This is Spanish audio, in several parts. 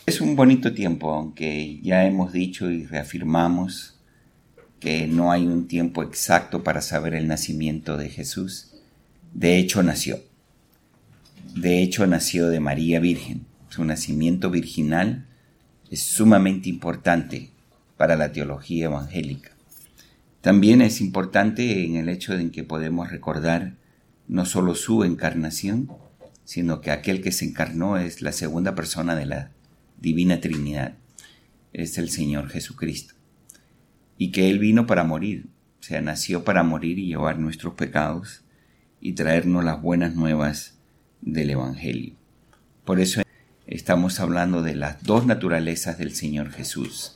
Es un bonito tiempo, aunque ya hemos dicho y reafirmamos que no hay un tiempo exacto para saber el nacimiento de Jesús. De hecho nació de María Virgen. Su nacimiento virginal es sumamente importante para la teología evangélica. También es importante en el hecho de que podemos recordar no solo su encarnación, sino que aquel que se encarnó es la segunda persona de la Divina Trinidad, es el Señor Jesucristo, y que Él vino para morir, o sea, nació para morir y llevar nuestros pecados y traernos las buenas nuevas del Evangelio. Por eso estamos hablando de las dos naturalezas del Señor Jesús.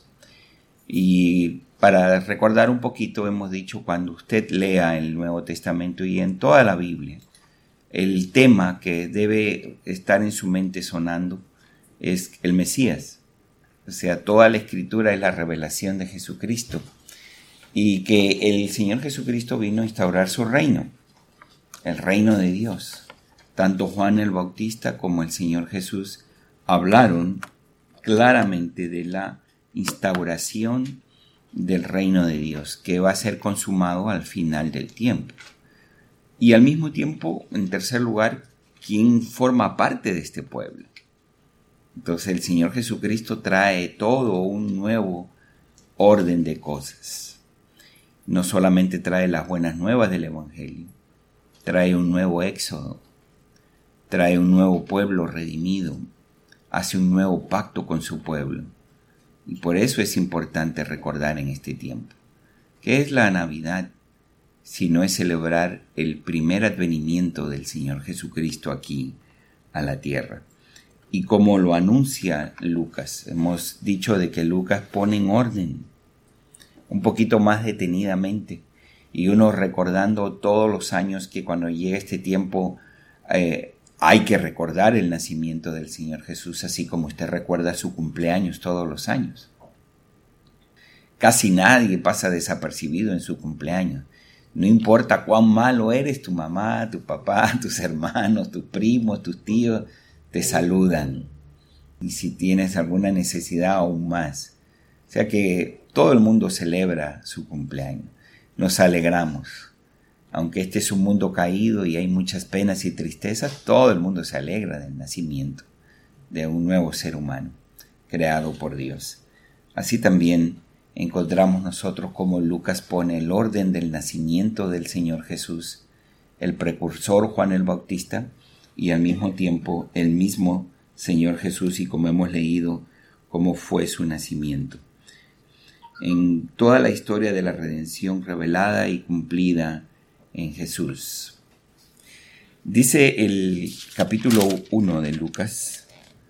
Y para recordar un poquito, hemos dicho, cuando usted lea el Nuevo Testamento y en toda la Biblia, el tema que debe estar en su mente sonando es el Mesías. O sea, toda la Escritura es la revelación de Jesucristo y que el Señor Jesucristo vino a instaurar su reino, el reino de Dios. Tanto Juan el Bautista como el Señor Jesús hablaron claramente de la instauración del reino de Dios, que va a ser consumado al final del tiempo. Y al mismo tiempo, en tercer lugar, ¿quién forma parte de este pueblo? Entonces el Señor Jesucristo trae todo un nuevo orden de cosas. No solamente trae las buenas nuevas del Evangelio, trae un nuevo éxodo, trae un nuevo pueblo redimido, hace un nuevo pacto con su pueblo. Y por eso es importante recordar en este tiempo. ¿Qué es la Navidad? Si no es celebrar el primer advenimiento del Señor Jesucristo aquí a la tierra. Y como lo anuncia Lucas, hemos dicho de que Lucas pone en orden, un poquito más detenidamente, y uno recordando todos los años que cuando llega este tiempo hay que recordar el nacimiento del Señor Jesús, así como usted recuerda su cumpleaños todos los años. Casi nadie pasa desapercibido en su cumpleaños. No importa cuán malo eres, tu mamá, tu papá, tus hermanos, tus primos, tus tíos, te saludan. Y si tienes alguna necesidad, aún más. O sea que todo el mundo celebra su cumpleaños. Nos alegramos. Aunque este es un mundo caído y hay muchas penas y tristezas, todo el mundo se alegra del nacimiento de un nuevo ser humano, creado por Dios. Así también encontramos nosotros como Lucas pone el orden del nacimiento del Señor Jesús, el precursor Juan el Bautista, y al mismo tiempo el mismo Señor Jesús, y como hemos leído, cómo fue su nacimiento. En toda la historia de la redención revelada y cumplida en Jesús. Dice el capítulo 1 de Lucas,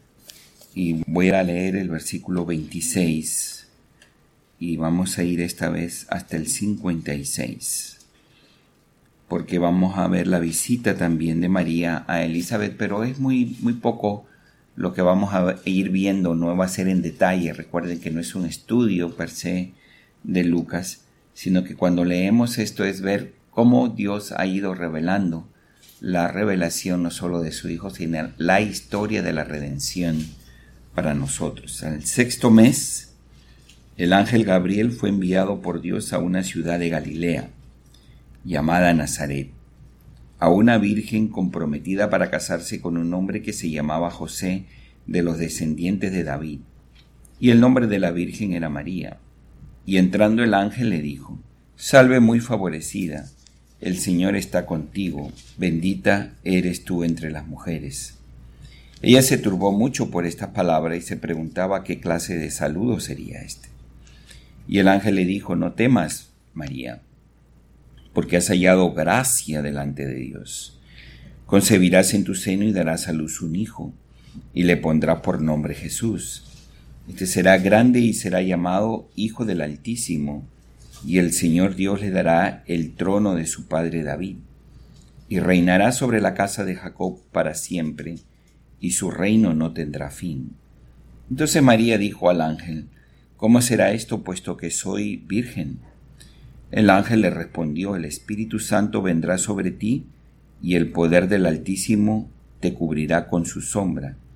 y voy a leer el versículo 26, y vamos a ir esta vez hasta el 56. Porque vamos a ver la visita también de María a Elizabeth, pero es muy poco lo que vamos a ir viendo, no va a ser en detalle. Recuerden que no es un estudio per se de Lucas, sino que cuando leemos esto es ver cómo Dios ha ido revelando la revelación no solo de su Hijo, sino la historia de la redención para nosotros. Al sexto mes, el ángel Gabriel fue enviado por Dios a una ciudad de Galilea, llamada Nazaret, a una virgen comprometida para casarse con un hombre que se llamaba José, de los descendientes de David, y el nombre de la virgen era María. Y entrando el ángel le dijo: Salve muy favorecida, el Señor está contigo, bendita eres tú entre las mujeres. Ella se turbó mucho por estas palabras y se preguntaba qué clase de saludo sería este. Y el ángel le dijo: No temas, María, porque has hallado gracia delante de Dios. Concebirás en tu seno y darás a luz un hijo, y le pondrás por nombre Jesús. Este será grande y será llamado Hijo del Altísimo, y el Señor Dios le dará el trono de su padre David, y reinará sobre la casa de Jacob para siempre, y su reino no tendrá fin. Entonces María dijo al ángel: ¿Cómo será esto, puesto que soy virgen? El ángel le respondió: El Espíritu Santo vendrá sobre ti, y el poder del Altísimo te cubrirá con su sombra.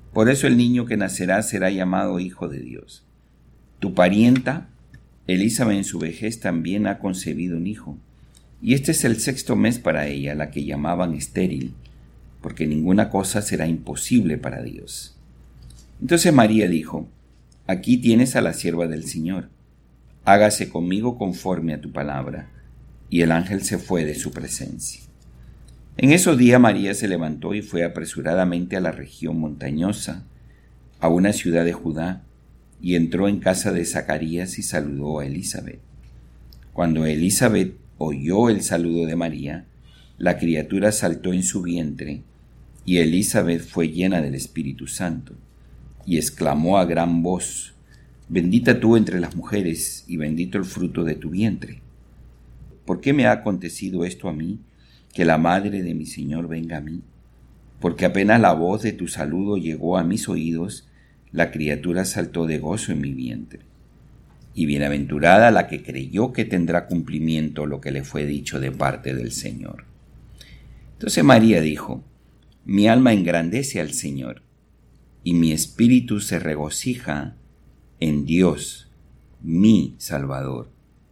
Por eso el niño que nacerá será llamado Hijo de Dios. Tu parienta, Elisabet, en su vejez también ha concebido un hijo, y este es el 6º mes para ella, la que llamaban estéril, porque ninguna cosa será imposible para Dios. Entonces María dijo: Aquí tienes a la sierva del Señor, hágase conmigo conforme a tu palabra. Y el ángel se fue de su presencia. En esos días María se levantó y fue apresuradamente a la región montañosa, a una ciudad de Judá, y entró en casa de Zacarías y saludó a Elisabet. Cuando Elisabet oyó el saludo de María, la criatura saltó en su vientre, y Elisabet fue llena del Espíritu Santo, y exclamó a gran voz: Bendita tú entre las mujeres, y bendito el fruto de tu vientre. ¿Por qué me ha acontecido esto a mí, que la madre de mi Señor venga a mí? Porque apenas la voz de tu saludo llegó a mis oídos, la criatura saltó de gozo en mi vientre. Y bienaventurada la que creyó que tendrá cumplimiento lo que le fue dicho de parte del Señor. Entonces María dijo: Mi alma engrandece al Señor, y mi espíritu se regocija en Dios, mi Salvador,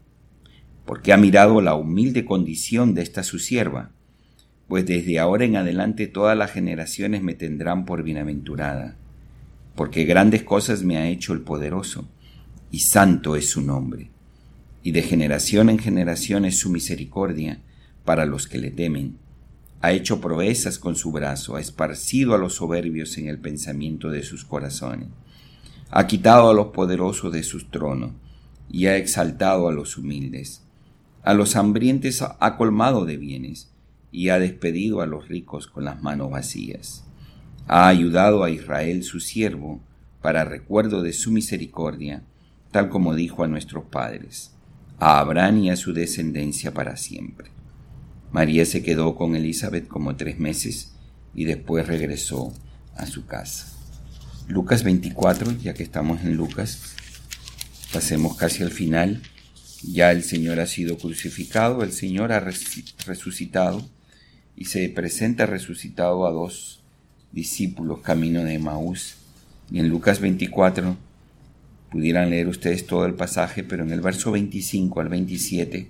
porque ha mirado la humilde condición de esta su sierva, pues desde ahora en adelante todas las generaciones me tendrán por bienaventurada, porque grandes cosas me ha hecho el poderoso, y santo es su nombre, y de generación en generación es su misericordia para los que le temen. Ha hecho proezas con su brazo, ha esparcido a los soberbios en el pensamiento de sus corazones, ha quitado a los poderosos de sus tronos, y ha exaltado a los humildes. A los hambrientos ha colmado de bienes, y ha despedido a los ricos con las manos vacías. Ha ayudado a Israel su siervo, para recuerdo de su misericordia, tal como dijo a nuestros padres, a Abraham y a su descendencia para siempre. María se quedó con Elisabet como 3 meses, y después regresó a su casa. Lucas 24, ya que estamos en Lucas, pasemos casi al final. Ya el Señor ha sido crucificado, el Señor ha resucitado, y se presenta resucitado a 2 discípulos camino de Emaús. Y en Lucas 24, pudieran leer ustedes todo el pasaje, pero en el verso 25 al 27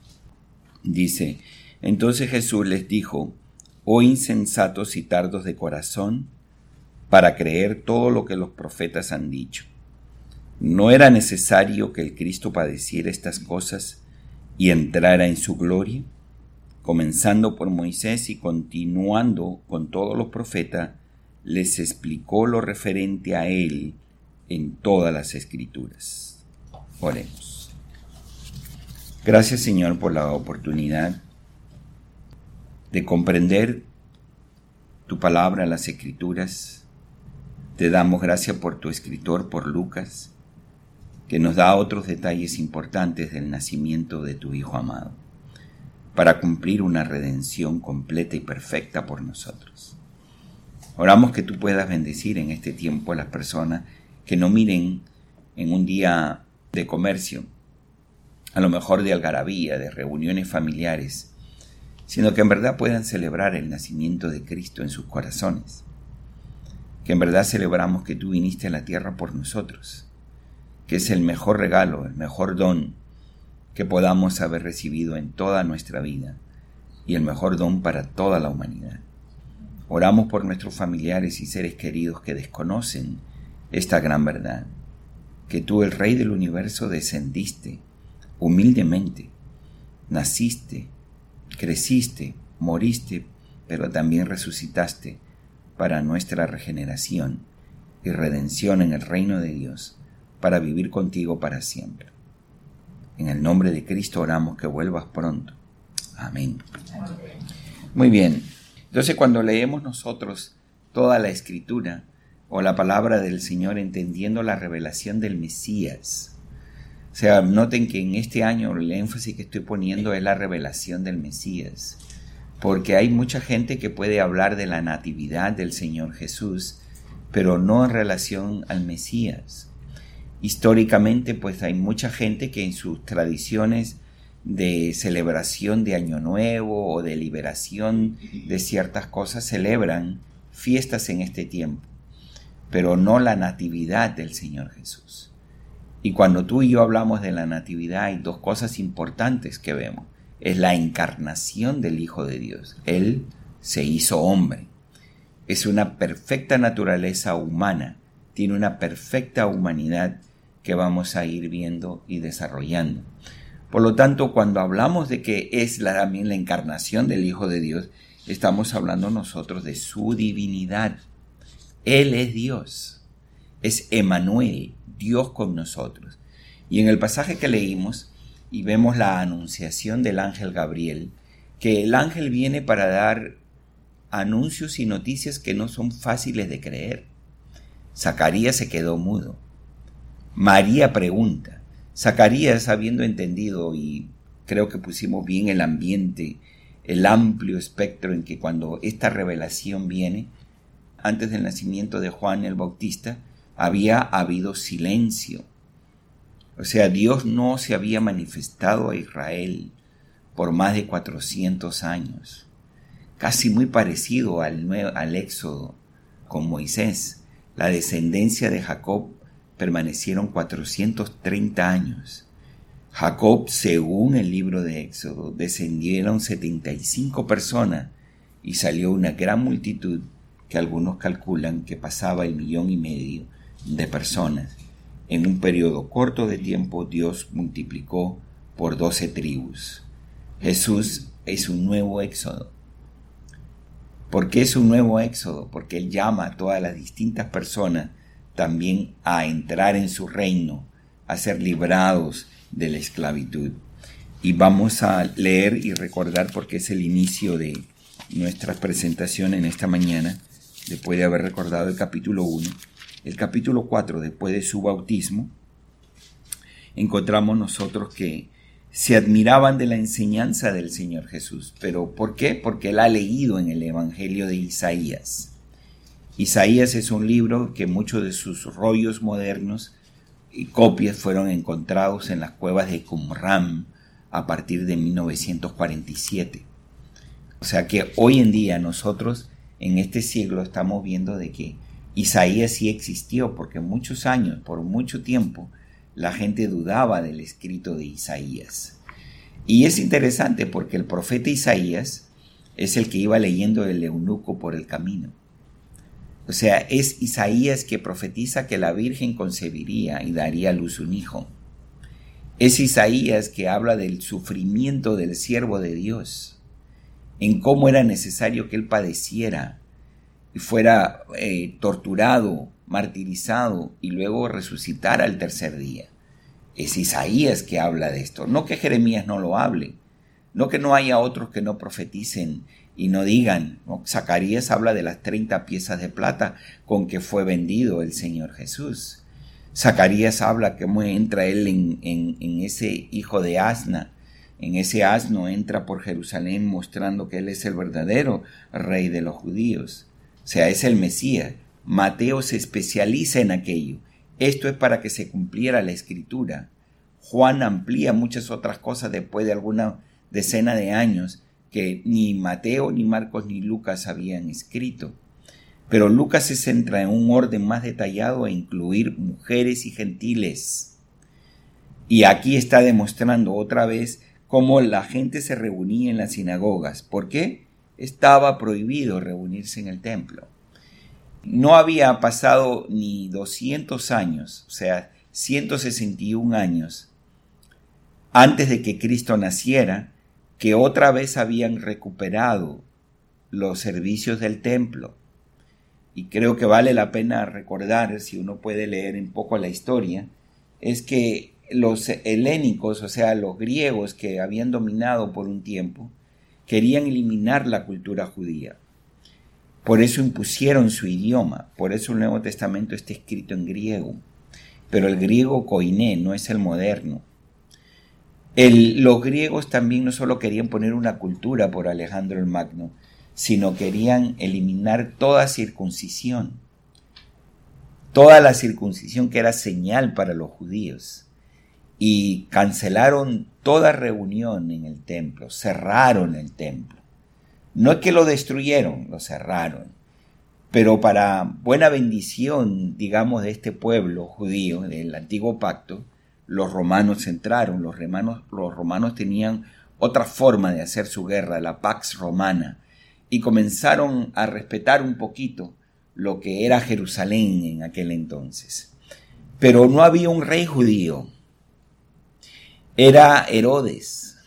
dice: Entonces Jesús les dijo: Oh insensatos y tardos de corazón, para creer todo lo que los profetas han dicho. ¿No era necesario que el Cristo padeciera estas cosas y entrara en su gloria? Comenzando por Moisés y continuando con todos los profetas, les explicó lo referente a él en todas las Escrituras. Oremos. Gracias, Señor, por la oportunidad de comprender tu palabra en las Escrituras. Te damos gracias por tu escritor, por Lucas, que nos da otros detalles importantes del nacimiento de tu Hijo amado, para cumplir una redención completa y perfecta por nosotros. Oramos que tú puedas bendecir en este tiempo a las personas que no miren en un día de comercio, a lo mejor de algarabía, de reuniones familiares, sino que en verdad puedan celebrar el nacimiento de Cristo en sus corazones, que en verdad celebramos que tú viniste a la tierra por nosotros, que es el mejor regalo, el mejor don que podamos haber recibido en toda nuestra vida y el mejor don para toda la humanidad. Oramos por nuestros familiares y seres queridos que desconocen esta gran verdad, que tú, el Rey del universo, descendiste humildemente, naciste, creciste, moriste, pero también resucitaste para nuestra regeneración y redención en el reino de Dios, para vivir contigo para siempre. En el nombre de Cristo oramos que vuelvas pronto. Amén. Muy bien. Entonces, cuando leemos nosotros toda la Escritura o la palabra del Señor, entendiendo la revelación del Mesías, o sea, noten que en este año el énfasis que estoy poniendo es la revelación del Mesías, porque hay mucha gente que puede hablar de la natividad del Señor Jesús, pero no en relación al Mesías. Históricamente, pues hay mucha gente que en sus tradiciones de celebración de Año Nuevo o de liberación de ciertas cosas celebran fiestas en este tiempo. pero no la natividad del Señor Jesús. Y cuando tú y yo hablamos de la natividad, hay dos cosas importantes que vemos. Es la encarnación del Hijo de Dios. Él se hizo hombre. Es una perfecta naturaleza humana. Tiene una perfecta humanidad que vamos a ir viendo y desarrollando. Por lo tanto, cuando hablamos de que es también la encarnación del Hijo de Dios, estamos hablando nosotros de su divinidad. Él es Dios. Es Emmanuel, Dios con nosotros. Y en el pasaje que leímos, y vemos la anunciación del ángel Gabriel, que el ángel viene para dar anuncios y noticias que no son fáciles de creer. Zacarías se quedó mudo. María pregunta. Zacarías, habiendo entendido, y creo que pusimos bien el ambiente, el amplio espectro en que cuando esta revelación viene, antes del nacimiento de Juan el Bautista, había habido silencio. O sea, Dios no se había manifestado a Israel por más de 400 años. Casi muy parecido al Éxodo con Moisés. La descendencia de Jacob permanecieron 430 años. Jacob, según el libro de Éxodo, descendieron 75 personas y salió una gran multitud que algunos calculan que pasaba 1,5 millones de personas. En un periodo corto de tiempo, Dios multiplicó por 12 tribus. Jesús es un nuevo éxodo. ¿Por qué es un nuevo éxodo? Porque Él llama a todas las distintas personas también a entrar en su reino, a ser librados de la esclavitud. Y vamos a leer y recordar, porque es el inicio de nuestra presentación en esta mañana, después de haber recordado el capítulo 1. El capítulo 4, después de su bautismo, encontramos nosotros que se admiraban de la enseñanza del Señor Jesús. ¿Pero por qué? Porque Él ha leído en el Evangelio de Isaías. Isaías es un libro que muchos de sus rollos modernos y copias fueron encontrados en las cuevas de Qumran a partir de 1947. O sea que hoy en día nosotros en este siglo estamos viendo de que Isaías sí existió, porque muchos años, por mucho tiempo, la gente dudaba del escrito de Isaías. Y es interesante porque el profeta Isaías es el que iba leyendo el eunuco por el camino. O sea, es Isaías que profetiza que la Virgen concebiría y daría a luz un hijo. Es Isaías que habla del sufrimiento del siervo de Dios, en cómo era necesario que él padeciera y fuera torturado, martirizado y luego resucitara al tercer día. Es Isaías que habla de esto, no que Jeremías no lo hable, no que no haya otros que no profeticen y no digan, ¿no? Zacarías habla de las 30 piezas de plata con que fue vendido el Señor Jesús. Zacarías habla cómo entra él en ese hijo de asna. En ese asno entra por Jerusalén mostrando que él es el verdadero rey de los judíos. O sea, es el Mesías. Mateo se especializa en aquello. Esto es para que se cumpliera la Escritura. Juan amplía muchas otras cosas después de alguna decena de años que ni Mateo, ni Marcos, ni Lucas habían escrito. Pero Lucas se centra en un orden más detallado a incluir mujeres y gentiles. Y aquí está demostrando otra vez cómo la gente se reunía en las sinagogas. ¿Por qué? Estaba prohibido reunirse en el templo. No había pasado ni 200 años, o sea, 161 años, antes de que Cristo naciera, que otra vez habían recuperado los servicios del templo. Y creo que vale la pena recordar, si uno puede leer un poco la historia, es que los helénicos, o sea, los griegos que habían dominado por un tiempo, querían eliminar la cultura judía. Por eso impusieron su idioma, por eso el Nuevo Testamento está escrito en griego, pero el griego koiné, no es el moderno. Los griegos también no solo querían poner una cultura por Alejandro el Magno, sino querían eliminar toda circuncisión. Toda la circuncisión que era señal para los judíos. Y cancelaron toda reunión en el templo, cerraron el templo. No es que lo destruyeron, lo cerraron. Pero para buena bendición, digamos, de este pueblo judío del antiguo pacto, los romanos entraron. Los romanos tenían otra forma de hacer su guerra, la Pax Romana, y comenzaron a respetar un poquito lo que era Jerusalén en aquel entonces. Pero no había un rey judío, era Herodes.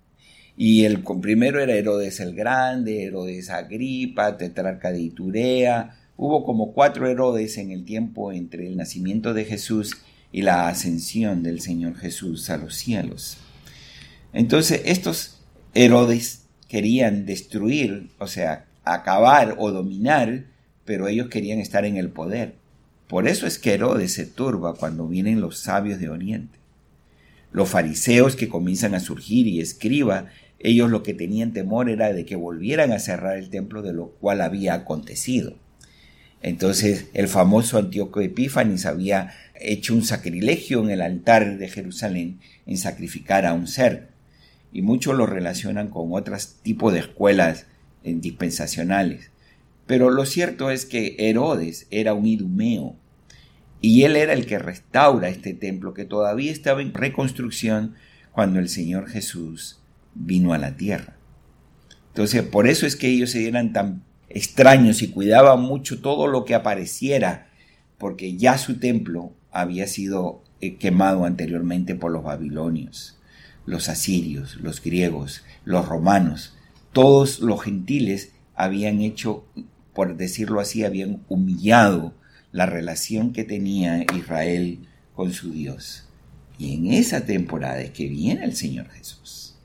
Y el primero era Herodes el Grande, Herodes Agripa, tetrarca de Iturea. Hubo como 4 Herodes en el tiempo entre el nacimiento de Jesús y la ascensión del Señor Jesús a los cielos. Entonces estos Herodes querían destruir, o sea, acabar o dominar, pero ellos querían estar en el poder. Por eso es que Herodes se turba cuando vienen los sabios de Oriente. Los fariseos que comienzan a surgir y escribas, ellos lo que tenían temor era de que volvieran a cerrar el templo, de lo cual había acontecido. Entonces el famoso Antíoco Epífanes había hecho un sacrilegio en el altar de Jerusalén en sacrificar a un cerdo. Y muchos lo relacionan con otros tipos de escuelas dispensacionales. Pero lo cierto es que Herodes era un idumeo, y él era el que restaura este templo que todavía estaba en reconstrucción cuando el Señor Jesús vino a la tierra. Entonces, por eso es que ellos eran tan extraños y cuidaban mucho todo lo que apareciera, porque ya su templo había sido quemado anteriormente por los babilonios, los asirios, los griegos, los romanos. Todos los gentiles habían hecho, por decirlo así, habían humillado la relación que tenía Israel con su Dios. Y en esa temporada es que viene el Señor Jesús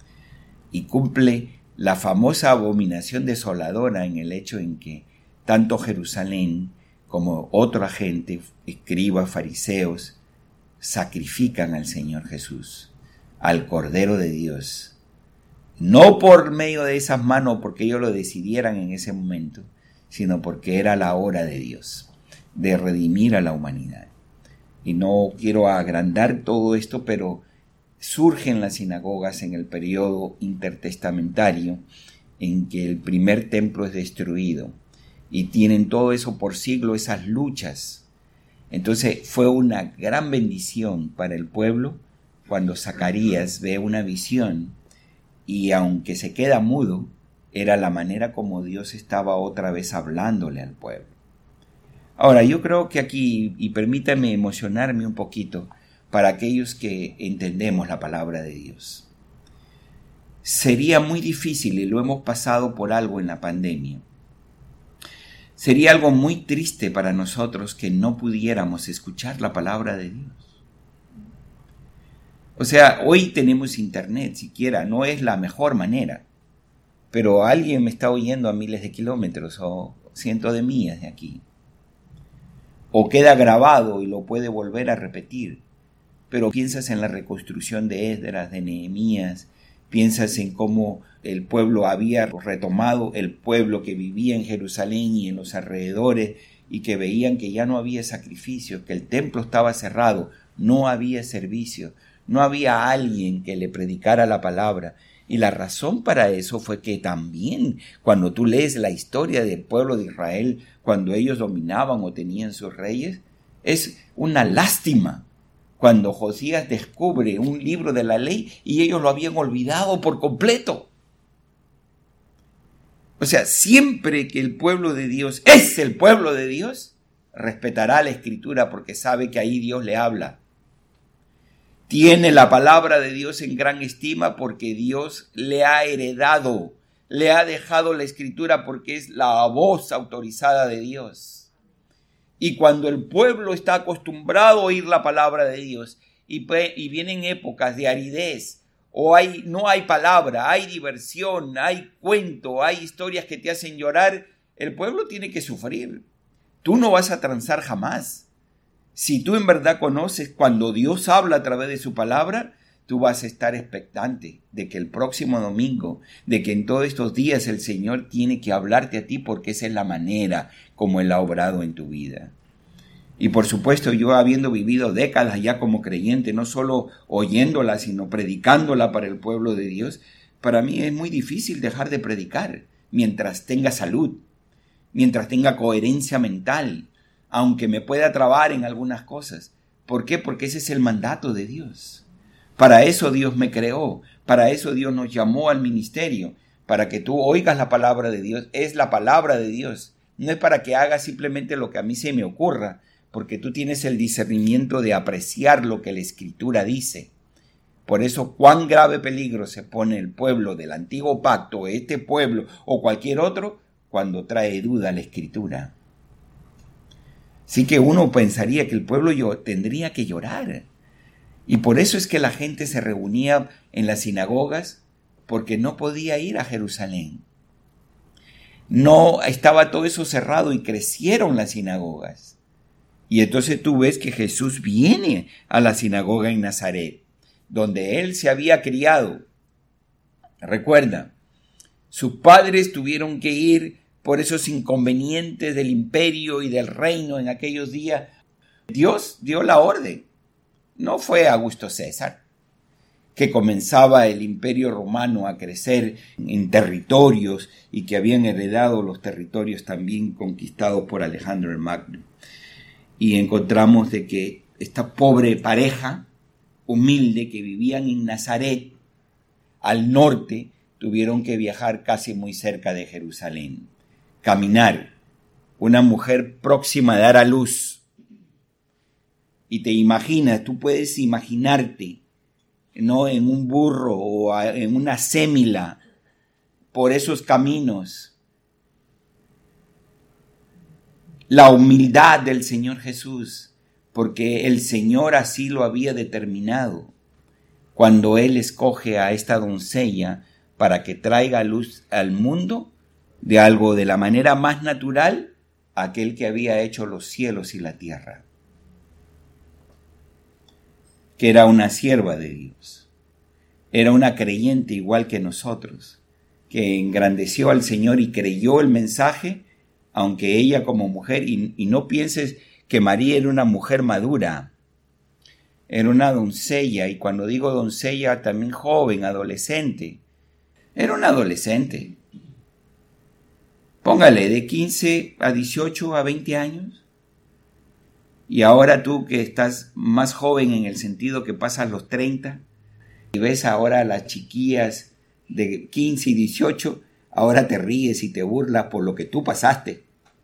y cumple la famosa abominación desoladora en el hecho en que tanto Jerusalén como otra gente, escribas, fariseos, sacrifican al Señor Jesús, al Cordero de Dios, no por medio de esas manos porque ellos lo decidieran en ese momento, sino porque era la hora de Dios de redimir a la humanidad. Y no quiero agrandar todo esto, pero surgen las sinagogas en el periodo intertestamentario en que el primer templo es destruido y tienen todo eso por siglo, esas luchas. Entonces fue una gran bendición para el pueblo cuando Zacarías ve una visión y aunque se queda mudo, era la manera como Dios estaba otra vez hablándole al pueblo. Ahora, yo creo que aquí, y permítame emocionarme un poquito, para aquellos que entendemos la palabra de Dios. Sería muy difícil, y lo hemos pasado por algo en la pandemia, sería algo muy triste para nosotros que no pudiéramos escuchar la palabra de Dios. O sea, hoy tenemos internet, siquiera, no es la mejor manera, pero alguien me está oyendo a miles de kilómetros o cientos de millas de aquí. O queda grabado y lo puede volver a repetir. Pero piensas en la reconstrucción de Esdras, de Nehemías, piensas en cómo el pueblo había retomado, el pueblo que vivía en Jerusalén y en los alrededores, y que veían que ya no había sacrificio, que el templo estaba cerrado, no había servicio, no había alguien que le predicara la palabra. Y la razón para eso fue que también cuando tú lees la historia del pueblo de Israel, cuando ellos dominaban o tenían sus reyes, es una lástima cuando Josías descubre un libro de la ley y ellos lo habían olvidado por completo. O sea, siempre que el pueblo de Dios es el pueblo de Dios, respetará la Escritura porque sabe que ahí Dios le habla. Tiene la palabra de Dios en gran estima porque Dios le ha heredado, le ha dejado la Escritura porque es la voz autorizada de Dios. Y cuando el pueblo está acostumbrado a oír la palabra de Dios y vienen épocas de aridez, o no hay palabra, hay diversión, hay cuento, hay historias que te hacen llorar, el pueblo tiene que sufrir. Tú no vas a transar jamás. Si tú en verdad conoces cuando Dios habla a través de su palabra, tú vas a estar expectante de que el próximo domingo, de que en todos estos días el Señor tiene que hablarte a ti porque esa es la manera como Él ha obrado en tu vida. Y por supuesto, yo habiendo vivido décadas ya como creyente, no solo oyéndola, sino predicándola para el pueblo de Dios, para mí es muy difícil dejar de predicar mientras tenga salud. mientras tenga coherencia mental, aunque me pueda trabar en algunas cosas. ¿Por qué? Porque ese es el mandato de Dios. Para eso Dios me creó, para eso Dios nos llamó al ministerio, para que tú oigas la palabra de Dios. Es la palabra de Dios, no es para que hagas simplemente lo que a mí se me ocurra, porque tú tienes el discernimiento de apreciar lo que la Escritura dice. Por eso, cuán grave peligro se pone el pueblo del antiguo pacto, este pueblo o cualquier otro, cuando trae duda a la Escritura. Así que uno pensaría que el pueblo tendría que llorar. Y por eso es que la gente se reunía en las sinagogas, porque no podía ir a Jerusalén. No estaba todo eso cerrado y crecieron las sinagogas. Y entonces tú ves que Jesús viene a la sinagoga en Nazaret, donde él se había criado. Recuerda, sus padres tuvieron que ir por esos inconvenientes del imperio y del reino en aquellos días. Dios dio la orden. No fue Augusto César, que comenzaba el imperio romano a crecer en territorios y que habían heredado los territorios también conquistados por Alejandro el Magno. Y encontramos de que esta pobre pareja humilde que vivían en Nazaret, al norte, tuvieron que viajar casi muy cerca de Jerusalén. Caminar, una mujer próxima a dar a luz. Y te imaginas, tú puedes imaginarte, ¿no?, en un burro o en una acémila por esos caminos. La humildad del Señor Jesús, porque el Señor así lo había determinado cuando Él escoge a esta doncella para que traiga luz al mundo de algo de la manera más natural, aquel que había hecho los cielos y la tierra, que era una sierva de Dios, era una creyente igual que nosotros, que engrandeció al Señor y creyó el mensaje, aunque ella como mujer, y no pienses que María era una mujer madura, era una doncella, y cuando digo doncella también joven, adolescente, era una adolescente. Póngale de 15 a 18 a 20 años. Y ahora tú que estás más joven en el sentido que pasas los 30 y ves ahora a las chiquillas de 15 y 18, ahora te ríes y te burlas por lo que tú pasaste,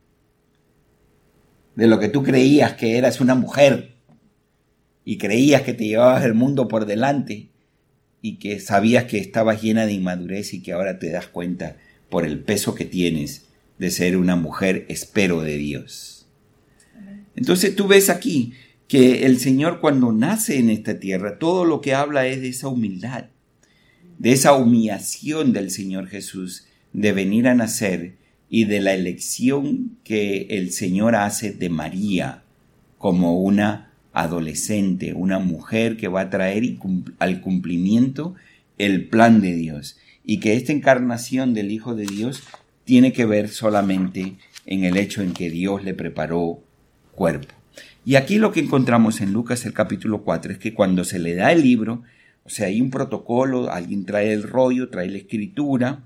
de lo que tú creías que eras una mujer y creías que te llevabas el mundo por delante y que sabías que estabas llena de inmadurez y que ahora te das cuenta por el peso que tienes de ser una mujer espero de Dios. Entonces tú ves aquí que el Señor cuando nace en esta tierra, todo lo que habla es de esa humildad, de esa humillación del Señor Jesús, de venir a nacer y de la elección que el Señor hace de María como una adolescente, una mujer que va a traer al cumplimiento el plan de Dios, y que esta encarnación del Hijo de Dios tiene que ver solamente en el hecho en que Dios le preparó cuerpo. Y aquí lo que encontramos en Lucas el capítulo 4 es que cuando se le da el libro, o sea, hay un protocolo, alguien trae el rollo, trae la escritura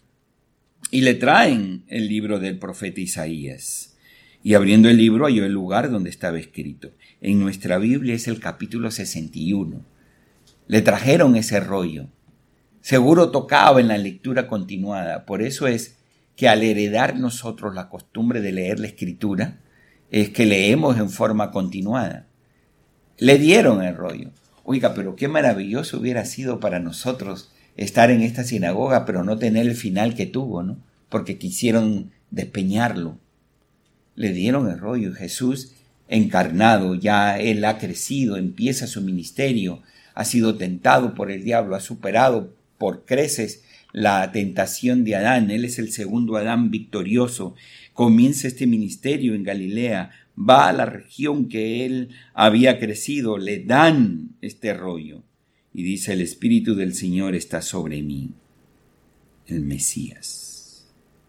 y le traen el libro del profeta Isaías. Y abriendo el libro halló el lugar donde estaba escrito. En nuestra Biblia es el capítulo 61. Le trajeron ese rollo. Seguro tocaba en la lectura continuada. Por eso es que al heredar nosotros la costumbre de leer la escritura, es que leemos en forma continuada. Le dieron el rollo. Oiga, pero qué maravilloso hubiera sido para nosotros estar en esta sinagoga, pero no tener el final que tuvo, ¿no? Porque quisieron despeñarlo. Le dieron el rollo. Jesús encarnado, ya Él ha crecido, empieza su ministerio, ha sido tentado por el diablo, ha superado por creces la tentación de Adán. Él es el segundo Adán victorioso. Comienza este ministerio en Galilea, va a la región que él había crecido, le dan este rollo y dice: el Espíritu del Señor está sobre mí, el Mesías,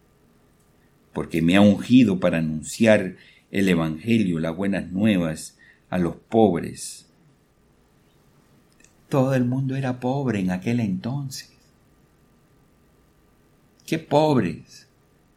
porque me ha ungido para anunciar el Evangelio, las buenas nuevas a los pobres. Todo el mundo era pobre en aquel entonces. ¡Qué pobres!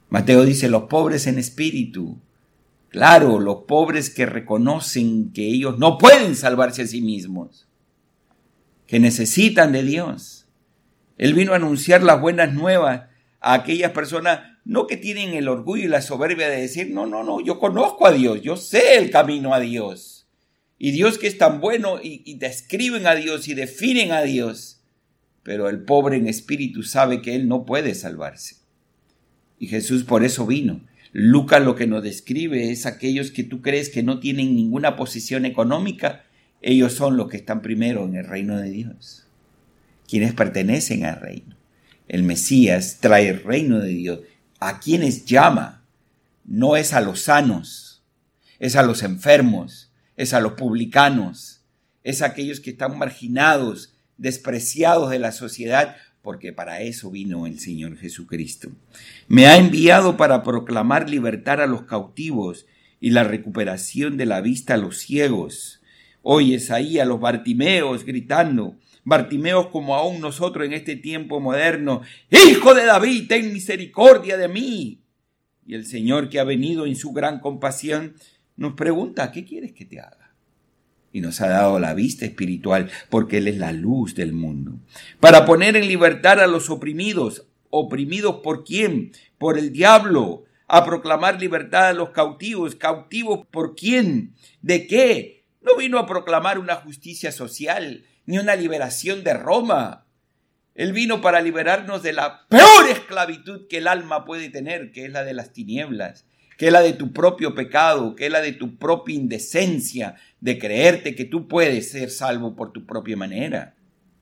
Mateo dice los pobres en espíritu. Claro, los pobres que reconocen que ellos no pueden salvarse a sí mismos, que necesitan de Dios. Él vino a anunciar las buenas nuevas a aquellas personas, no que tienen el orgullo y la soberbia de decir, no, yo conozco a Dios, yo sé el camino a Dios. Y Dios que es tan bueno y describen a Dios y definen a Dios. Pero el pobre en espíritu sabe que él no puede salvarse. Y Jesús por eso vino. Lucas lo que nos describe es aquellos que tú crees que no tienen ninguna posición económica, ellos son los que están primero en el reino de Dios. Quienes pertenecen al reino. El Mesías trae el reino de Dios. ¿A quienes llama? No es a los sanos, es a los enfermos, es a los publicanos, es a aquellos que están marginados, despreciados de la sociedad, porque para eso vino el Señor Jesucristo. Me ha enviado para proclamar libertad a los cautivos y la recuperación de la vista a los ciegos. Oyes ahí a los Bartimeos gritando, Bartimeos como aún nosotros en este tiempo moderno, ¡Hijo de David, ten misericordia de mí! Y el Señor, que ha venido en su gran compasión, nos pregunta, ¿qué quieres que te haga? Y nos ha dado la vista espiritual, porque Él es la luz del mundo. Para poner en libertad a los oprimidos. ¿Oprimidos por quién? Por el diablo. A proclamar libertad a los cautivos. ¿Cautivos por quién? ¿De qué? No vino a proclamar una justicia social, ni una liberación de Roma. Él vino para liberarnos de la peor esclavitud que el alma puede tener, que es la de las tinieblas, que es la de tu propio pecado, que es la de tu propia indecencia, de creerte que tú puedes ser salvo por tu propia manera.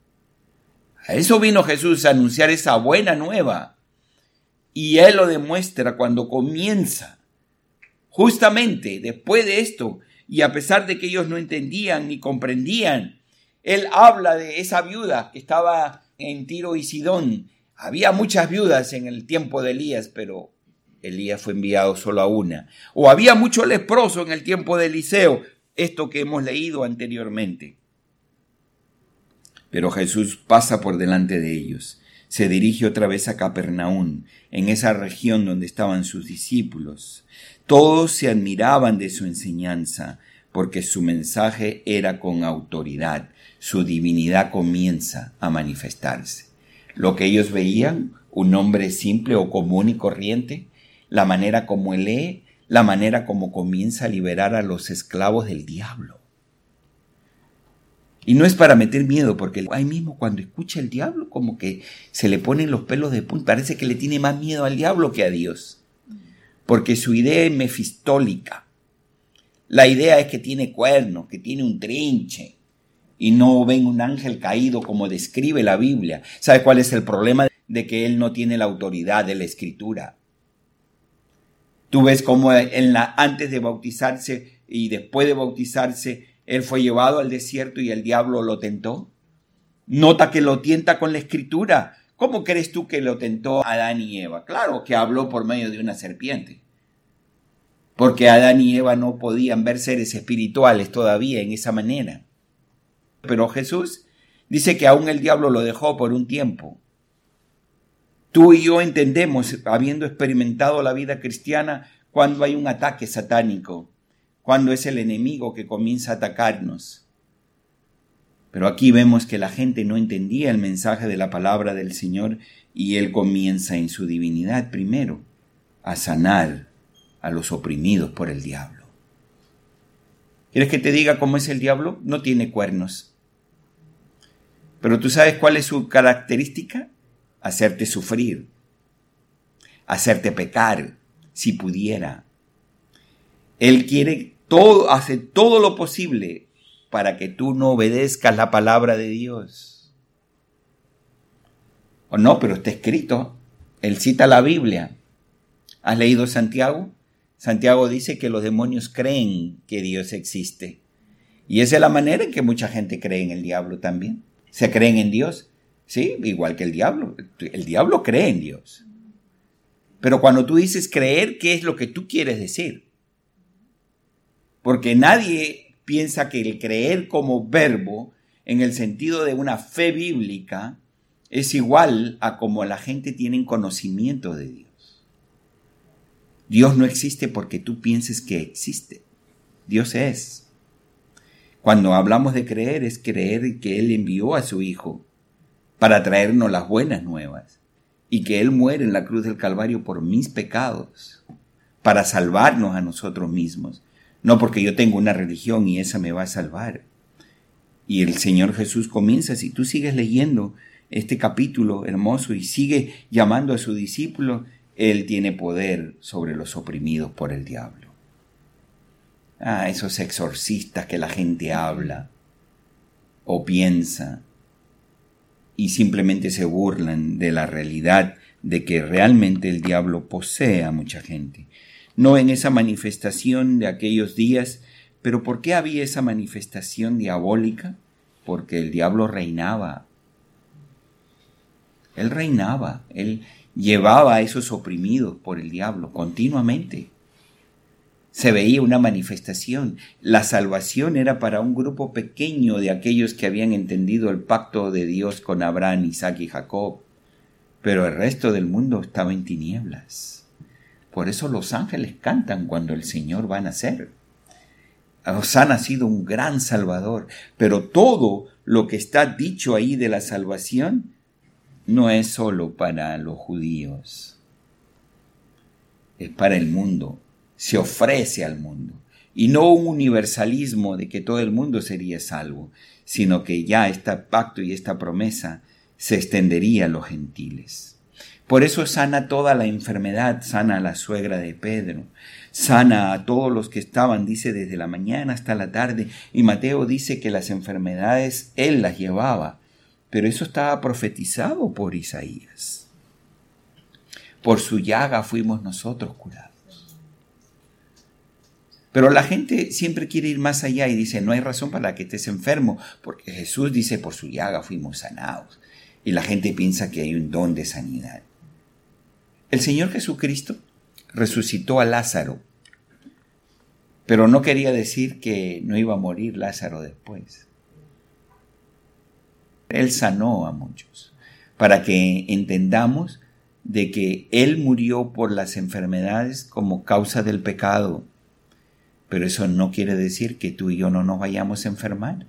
A eso vino Jesús, a anunciar esa buena nueva. Y Él lo demuestra cuando comienza. Justamente después de esto, y a pesar de que ellos no entendían ni comprendían, Él habla de esa viuda que estaba en Tiro y Sidón. Había muchas viudas en el tiempo de Elías, pero Elías fue enviado solo a una. O había mucho leproso en el tiempo de Eliseo, esto que hemos leído anteriormente. Pero Jesús pasa por delante de ellos, se dirige otra vez a Capernaum, en esa región donde estaban sus discípulos. Todos se admiraban de su enseñanza, porque su mensaje era con autoridad, su divinidad comienza a manifestarse. Lo que ellos veían, un hombre simple o común y corriente, la manera como él lee, la manera como comienza a liberar a los esclavos del diablo. Y no es para meter miedo, porque ahí mismo cuando escucha el diablo, como que se le ponen los pelos de punta, parece que le tiene más miedo al diablo que a Dios, porque su idea es mefistólica. La idea es que tiene cuernos, que tiene un trinche, y no ven un ángel caído como describe la Biblia. ¿Sabe cuál es el problema? De que él no tiene la autoridad de la Escritura. Tú ves cómo antes de bautizarse y después de bautizarse, él fue llevado al desierto y el diablo lo tentó. Nota que lo tienta con la Escritura. ¿Cómo crees tú que lo tentó Adán y Eva? Claro que habló por medio de una serpiente. Porque Adán y Eva no podían ver seres espirituales todavía en esa manera. Pero Jesús dice que aún el diablo lo dejó por un tiempo. Tú y yo entendemos, habiendo experimentado la vida cristiana, cuando hay un ataque satánico, cuando es el enemigo que comienza a atacarnos. Pero aquí vemos que la gente no entendía el mensaje de la palabra del Señor y Él comienza en su divinidad primero a sanar a los oprimidos por el diablo. ¿Quieres que te diga cómo es el diablo? No tiene cuernos. Pero ¿tú sabes cuál es su característica? Hacerte sufrir, hacerte pecar, si pudiera. Él quiere todo, hace todo lo posible para que tú no obedezcas la palabra de Dios. O no, pero está escrito. Él cita la Biblia. ¿Has leído Santiago? Santiago dice que los demonios creen que Dios existe. Y esa es la manera en que mucha gente cree en el diablo también. Se creen en Dios. Sí, igual que el diablo. El diablo cree en Dios. Pero cuando tú dices creer, ¿qué es lo que tú quieres decir? Porque nadie piensa que el creer como verbo, en el sentido de una fe bíblica, es igual a como la gente tiene conocimiento de Dios. Dios no existe porque tú pienses que existe. Dios es. Cuando hablamos de creer, es creer que Él envió a su Hijo para traernos las buenas nuevas y que Él muere en la cruz del Calvario por mis pecados, para salvarnos a nosotros mismos. No porque yo tengo una religión y esa me va a salvar. Y el Señor Jesús comienza, si tú sigues leyendo este capítulo hermoso y sigue llamando a su discípulo, Él tiene poder sobre los oprimidos por el diablo. Esos exorcistas que la gente habla o piensa y simplemente se burlan de la realidad de que realmente el diablo posee a mucha gente. No en esa manifestación de aquellos días, pero ¿por qué había esa manifestación diabólica? Porque el diablo reinaba. Él reinaba, él llevaba a esos oprimidos por el diablo continuamente. Se veía una manifestación. La salvación era para un grupo pequeño de aquellos que habían entendido el pacto de Dios con Abraham, Isaac y Jacob. Pero el resto del mundo estaba en tinieblas. Por eso los ángeles cantan cuando el Señor va a nacer. Os ha nacido un gran Salvador. Pero todo lo que está dicho ahí de la salvación no es solo para los judíos. Es para el mundo. Se ofrece al mundo. Y no un universalismo de que todo el mundo sería salvo, sino que ya este pacto y esta promesa se extendería a los gentiles. Por eso sana toda la enfermedad, sana a la suegra de Pedro, sana a todos los que estaban, dice, desde la mañana hasta la tarde. Y Mateo dice que las enfermedades Él las llevaba, pero eso estaba profetizado por Isaías. Por su llaga fuimos nosotros curados. Pero la gente siempre quiere ir más allá y dice, no hay razón para que estés enfermo, porque Jesús dice, por su llaga fuimos sanados. Y la gente piensa que hay un don de sanidad. El Señor Jesucristo resucitó a Lázaro, pero no quería decir que no iba a morir Lázaro después. Él sanó a muchos, para que entendamos de que Él murió por las enfermedades como causa del pecado. Pero eso no quiere decir que tú y yo no nos vayamos a enfermar.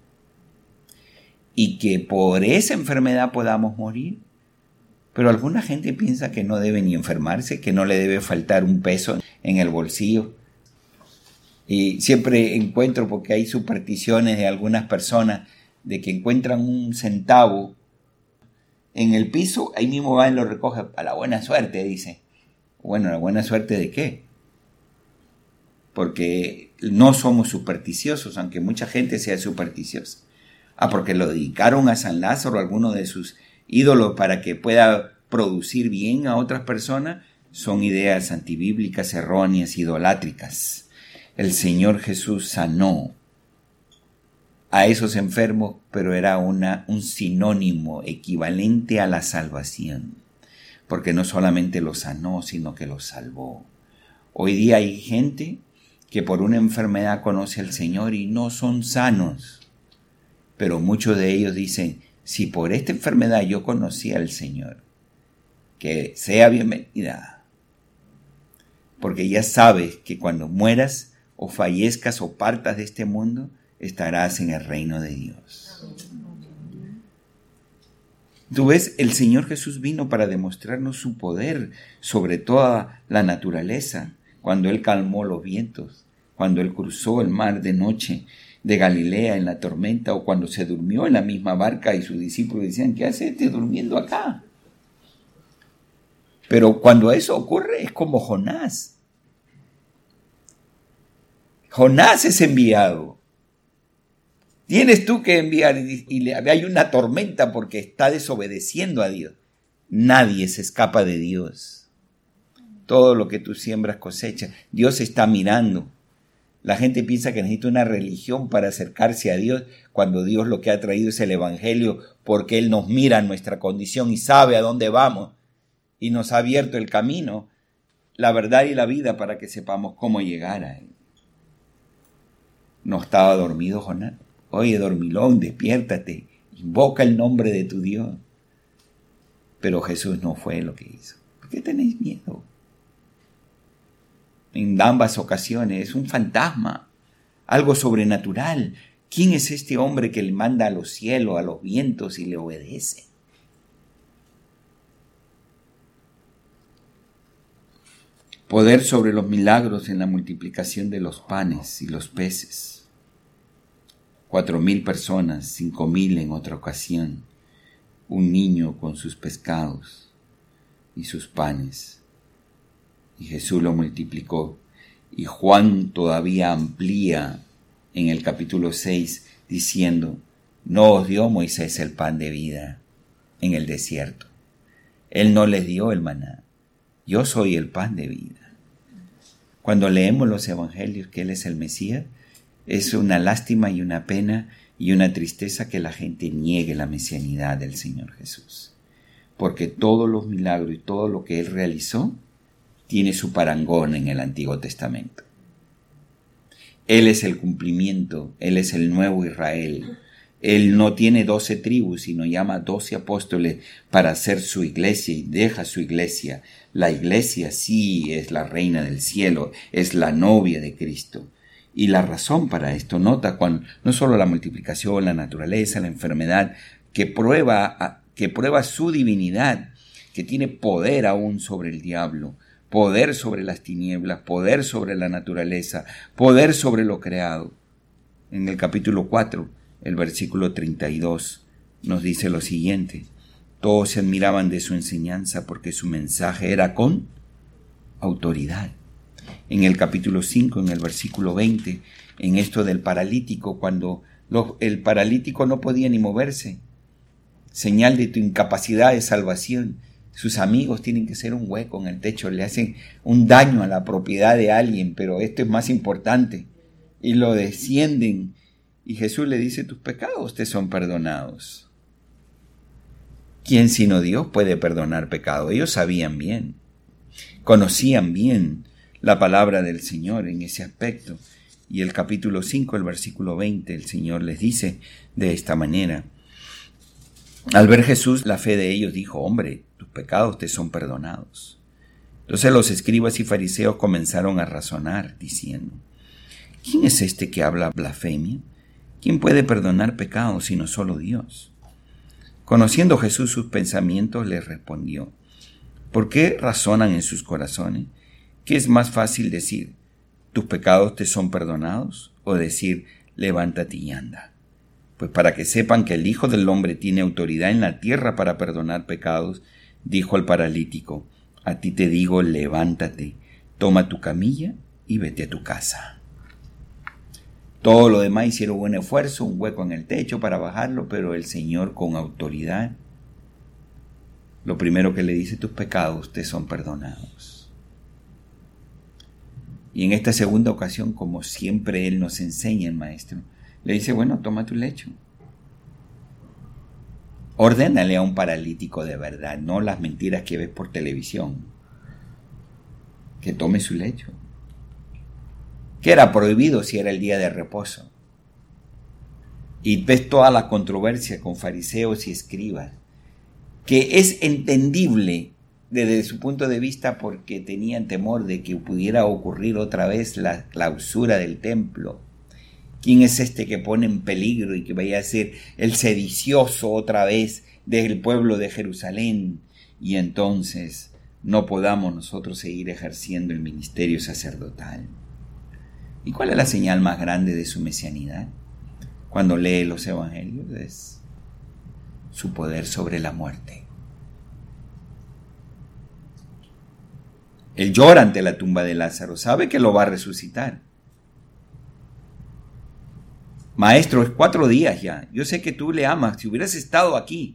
Y que por esa enfermedad podamos morir. Pero alguna gente piensa que no debe ni enfermarse, que no le debe faltar un peso en el bolsillo. Y siempre encuentro, porque hay supersticiones de algunas personas, de que encuentran un centavo en el piso, ahí mismo va y lo recoge. A la buena suerte, dice. Bueno, ¿la buena suerte de qué? Porque no somos supersticiosos, aunque mucha gente sea supersticiosa. Porque lo dedicaron a San Lázaro, alguno de sus ídolos, para que pueda producir bien a otras personas. Son ideas antibíblicas, erróneas, idolátricas. El Señor Jesús sanó a esos enfermos, pero era un sinónimo equivalente a la salvación. Porque no solamente los sanó, sino que los salvó. Hoy día hay gente que por una enfermedad conoce al Señor y no son sanos. Pero muchos de ellos dicen, si por esta enfermedad yo conocí al Señor, que sea bienvenida. Porque ya sabes que cuando mueras o fallezcas o partas de este mundo, estarás en el reino de Dios. Tú ves, el Señor Jesús vino para demostrarnos su poder sobre toda la naturaleza. Cuando Él calmó los vientos, cuando Él cruzó el mar de noche de Galilea en la tormenta, o cuando se durmió en la misma barca y sus discípulos decían, ¿qué hace este durmiendo acá? Pero cuando eso ocurre es como Jonás. Jonás es enviado. Tienes tú que enviar y hay una tormenta porque está desobedeciendo a Dios. Nadie se escapa de Dios. Todo lo que tú siembras cosecha. Dios está mirando. La gente piensa que necesita una religión para acercarse a Dios, cuando Dios lo que ha traído es el Evangelio, porque Él nos mira en nuestra condición y sabe a dónde vamos y nos ha abierto el camino, la verdad y la vida, para que sepamos cómo llegar a Él. No estaba dormido Jonás. Oye, dormilón, despiértate, invoca el nombre de tu Dios. Pero Jesús no fue lo que hizo. ¿Por qué tenéis miedo? en ambas ocasiones. Es un fantasma, algo sobrenatural. ¿Quién es este hombre que le manda a los cielos, a los vientos y le obedece? Poder sobre los milagros en la multiplicación de los panes y los peces. 4,000 personas, 5,000 en otra ocasión. Un niño con sus pescados y sus panes. Y Jesús lo multiplicó. Y Juan todavía amplía en el capítulo 6 diciendo: no os dio Moisés el pan de vida en el desierto. Él no les dio el maná. Yo soy el pan de vida. Cuando leemos los evangelios que Él es el Mesías, es una lástima y una pena y una tristeza que la gente niegue la mesianidad del Señor Jesús. Porque todos los milagros y todo lo que Él realizó tiene su parangón en el Antiguo Testamento. Él es el cumplimiento, Él es el nuevo Israel. Él no tiene 12 tribus, sino llama 12 apóstoles para hacer su iglesia y deja su iglesia. La iglesia sí es la reina del cielo, es la novia de Cristo. Y la razón para esto, nota cuando no solo la multiplicación, la naturaleza, la enfermedad, que prueba su divinidad, que tiene poder aún sobre el diablo, poder sobre las tinieblas, poder sobre la naturaleza, poder sobre lo creado. En el capítulo 4, el versículo 32, nos dice lo siguiente: todos se admiraban de su enseñanza porque su mensaje era con autoridad. En el capítulo 5, en el versículo 20, en esto del paralítico, cuando el paralítico no podía ni moverse, señal de tu incapacidad de salvación, sus amigos tienen que hacer un hueco en el techo, le hacen un daño a la propiedad de alguien, pero esto es más importante, y lo descienden, y Jesús le dice: tus pecados te son perdonados. ¿Quién sino Dios puede perdonar pecado? Ellos sabían bien, conocían bien la palabra del Señor en ese aspecto. Y el capítulo 5, el versículo 20, el Señor les dice de esta manera: al ver Jesús la fe de ellos, dijo: hombre, tus pecados te son perdonados. Entonces los escribas y fariseos comenzaron a razonar, diciendo: ¿quién es este que habla blasfemia? ¿Quién puede perdonar pecados sino solo Dios? Conociendo Jesús sus pensamientos, les respondió: ¿por qué razonan en sus corazones? ¿Qué es más fácil decir: tus pecados te son perdonados? O decir: levántate y anda. Pues para que sepan que el Hijo del Hombre tiene autoridad en la tierra para perdonar pecados, dijo al paralítico: a ti te digo, levántate, toma tu camilla y vete a tu casa. Todo lo demás hicieron un esfuerzo, un hueco en el techo para bajarlo, pero el Señor con autoridad, lo primero que le dice: tus pecados te son perdonados. Y en esta segunda ocasión, como siempre Él nos enseña, el Maestro, le dice: bueno, toma tu lecho. Ordénale a un paralítico de verdad, no las mentiras que ves por televisión, que tome su lecho. Que era prohibido si era el día de reposo. Y ves toda la controversia con fariseos y escribas, que es entendible desde su punto de vista porque tenían temor de que pudiera ocurrir otra vez la clausura del templo. ¿Quién es este que pone en peligro y que vaya a ser el sedicioso otra vez del pueblo de Jerusalén? Y entonces no podamos nosotros seguir ejerciendo el ministerio sacerdotal. ¿Y cuál es la señal más grande de su mesianidad? Cuando lee los evangelios, es su poder sobre la muerte. Él llora ante la tumba de Lázaro, sabe que lo va a resucitar. Maestro, es 4 días ya, yo sé que tú le amas, si hubieras estado aquí,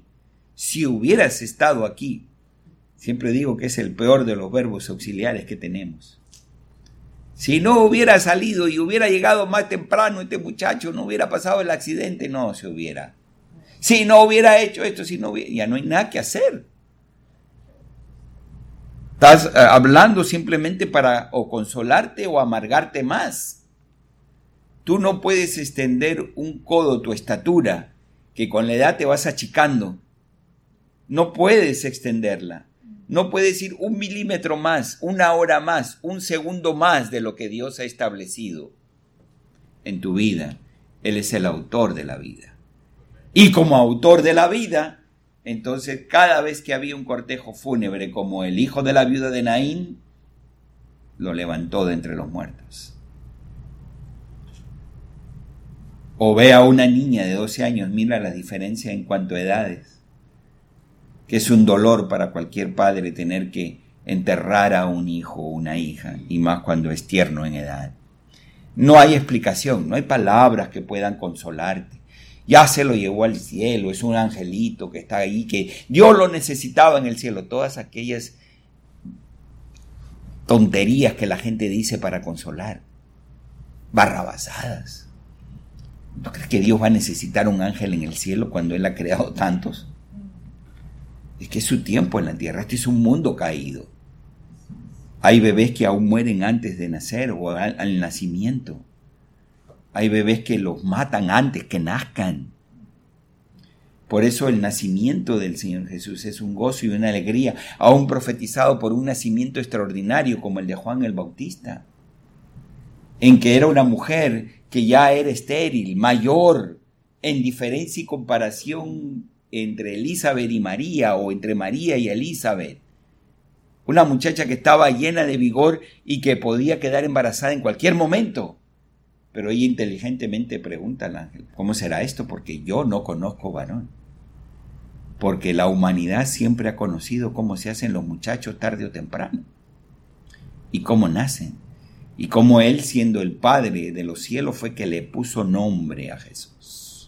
siempre digo que es el peor de los verbos auxiliares que tenemos. Si no hubiera salido y hubiera llegado más temprano, este muchacho no hubiera pasado el accidente, no se hubiera. Si no hubiera hecho esto, ya no hay nada que hacer. Estás hablando simplemente para o consolarte o amargarte más. Tú no puedes extender un codo tu estatura, que con la edad te vas achicando. No puedes extenderla. No puedes ir 1 milímetro más, 1 hora más, 1 segundo más de lo que Dios ha establecido en tu vida. Él es el autor de la vida. Y como autor de la vida, entonces cada vez que había un cortejo fúnebre, como el hijo de la viuda de Naín, lo levantó de entre los muertos. O ve a una niña de 12 años, mira la diferencia en cuanto a edades, que es un dolor para cualquier padre tener que enterrar a un hijo o una hija, y más cuando es tierno en edad. No hay explicación, no hay palabras que puedan consolarte. Ya se lo llevó al cielo, es un angelito que está ahí, que Dios lo necesitaba en el cielo. Todas aquellas tonterías que la gente dice para consolar, barrabasadas. ¿No crees que Dios va a necesitar un ángel en el cielo cuando Él ha creado tantos? Es que es su tiempo en la tierra, este es un mundo caído. Hay bebés que aún mueren antes de nacer o al nacimiento. Hay bebés que los matan antes que nazcan. Por eso el nacimiento del Señor Jesús es un gozo y una alegría, aún profetizado por un nacimiento extraordinario como el de Juan el Bautista, en que era una mujer que ya era estéril, mayor, en diferencia y comparación entre Elizabeth y María, o entre María y Elizabeth. Una muchacha que estaba llena de vigor y que podía quedar embarazada en cualquier momento. Pero ella inteligentemente pregunta al ángel, ¿cómo será esto? Porque yo no conozco varón. Porque la humanidad siempre ha conocido cómo se hacen los muchachos tarde o temprano. Y cómo nacen. Y cómo Él, siendo el Padre de los cielos, fue que le puso nombre a Jesús.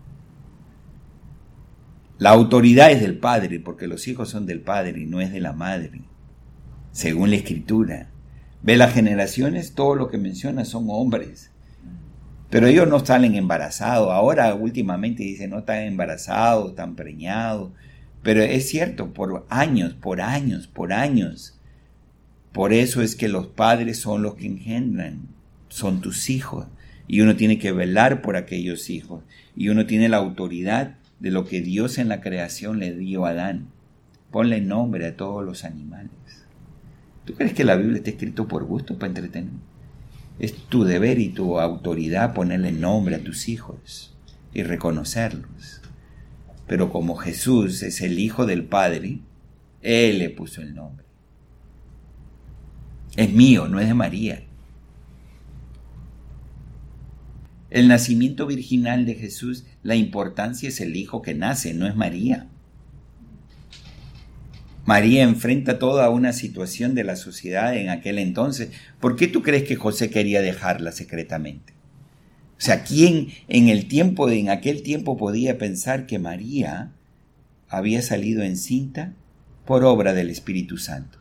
La autoridad es del Padre, porque los hijos son del Padre y no es de la madre. Según la Escritura. Ve las generaciones, todo lo que menciona son hombres. Pero ellos no salen embarazados. Ahora últimamente dicen no están embarazados, están preñados. Pero es cierto, por años. Por eso es que los padres son los que engendran. Son tus hijos. Y uno tiene que velar por aquellos hijos. Y uno tiene la autoridad de lo que Dios en la creación le dio a Adán. Ponle nombre a todos los animales. ¿Tú crees que la Biblia está escrito por gusto, para entretener? Es tu deber y tu autoridad ponerle nombre a tus hijos y reconocerlos. Pero como Jesús es el Hijo del Padre, Él le puso el nombre. Es mío, no es de María. El nacimiento virginal de Jesús, la importancia es el hijo que nace, no es María. María enfrenta toda una situación de la sociedad en aquel entonces. ¿Por qué tú crees que José quería dejarla secretamente? O sea, ¿quién en aquel tiempo podía pensar que María había salido encinta por obra del Espíritu Santo?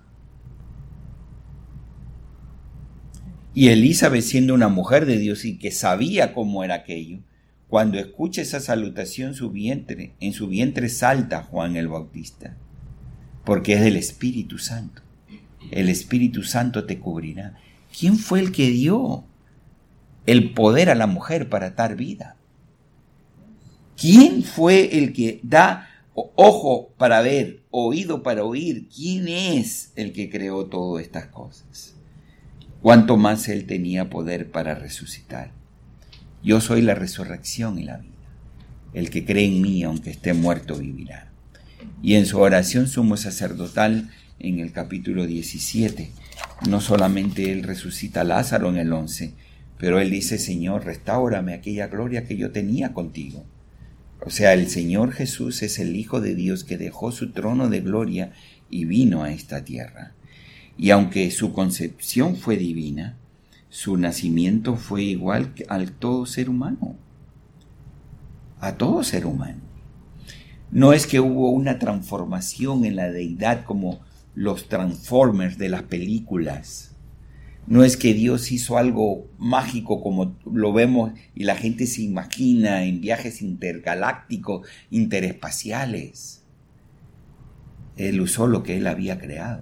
Y Elizabeth, siendo una mujer de Dios y que sabía cómo era aquello, cuando escucha esa salutación, en su vientre salta Juan el Bautista. Porque es del Espíritu Santo. El Espíritu Santo te cubrirá. ¿Quién fue el que dio el poder a la mujer para dar vida? ¿Quién fue el que da ojo para ver, oído para oír? ¿Quién es el que creó todas estas cosas? ¿Cuánto más Él tenía poder para resucitar? Yo soy la resurrección y la vida. El que cree en mí, aunque esté muerto, vivirá. Y en su oración sumo sacerdotal, en el capítulo 17, no solamente Él resucita a Lázaro en el 11, pero Él dice, Señor, restáurame aquella gloria que yo tenía contigo. O sea, el Señor Jesús es el Hijo de Dios que dejó su trono de gloria y vino a esta tierra. Y aunque su concepción fue divina, su nacimiento fue igual a todo ser humano. A todo ser humano. No es que hubo una transformación en la deidad como los Transformers de las películas. No es que Dios hizo algo mágico como lo vemos y la gente se imagina en viajes intergalácticos, interespaciales. Él usó lo que Él había creado.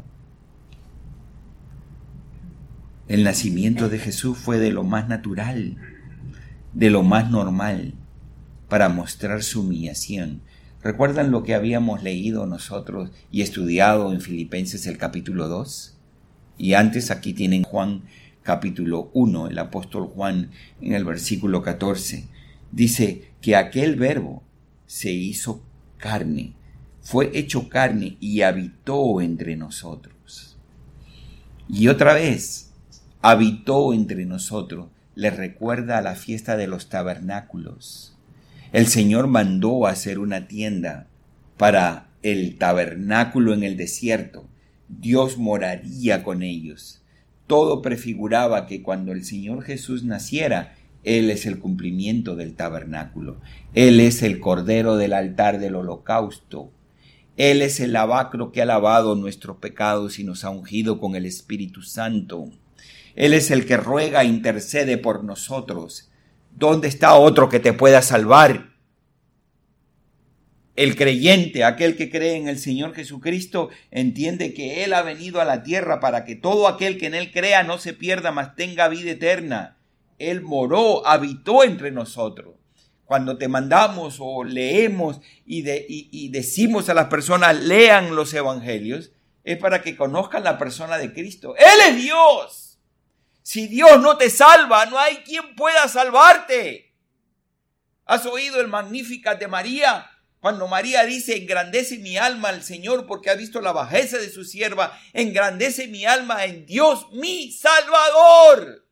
El nacimiento de Jesús fue de lo más natural, de lo más normal, para mostrar su humillación. ¿Recuerdan lo que habíamos leído nosotros y estudiado en Filipenses el capítulo 2? Y antes aquí tienen Juan capítulo 1, el apóstol Juan en el versículo 14. Dice que aquel verbo se hizo carne, fue hecho carne y habitó entre nosotros. Y otra vez, habitó entre nosotros, le recuerda a la fiesta de los tabernáculos. El Señor mandó hacer una tienda para el tabernáculo en el desierto. Dios moraría con ellos. Todo prefiguraba que cuando el Señor Jesús naciera, Él es el cumplimiento del tabernáculo. Él es el cordero del altar del holocausto. Él es el lavacro que ha lavado nuestros pecados y nos ha ungido con el Espíritu Santo. Él es el que ruega e intercede por nosotros. ¿Dónde está otro que te pueda salvar? El creyente, aquel que cree en el Señor Jesucristo, entiende que Él ha venido a la tierra para que todo aquel que en Él crea no se pierda, mas tenga vida eterna. Él moró, habitó entre nosotros. Cuando te mandamos o leemos y decimos a las personas, lean los evangelios, es para que conozcan la persona de Cristo. Él es Dios. Si Dios no te salva, no hay quien pueda salvarte. ¿Has oído el Magnificat de María? Cuando María dice, engrandece mi alma al Señor porque ha visto la bajeza de su sierva, engrandece mi alma en Dios, mi Salvador.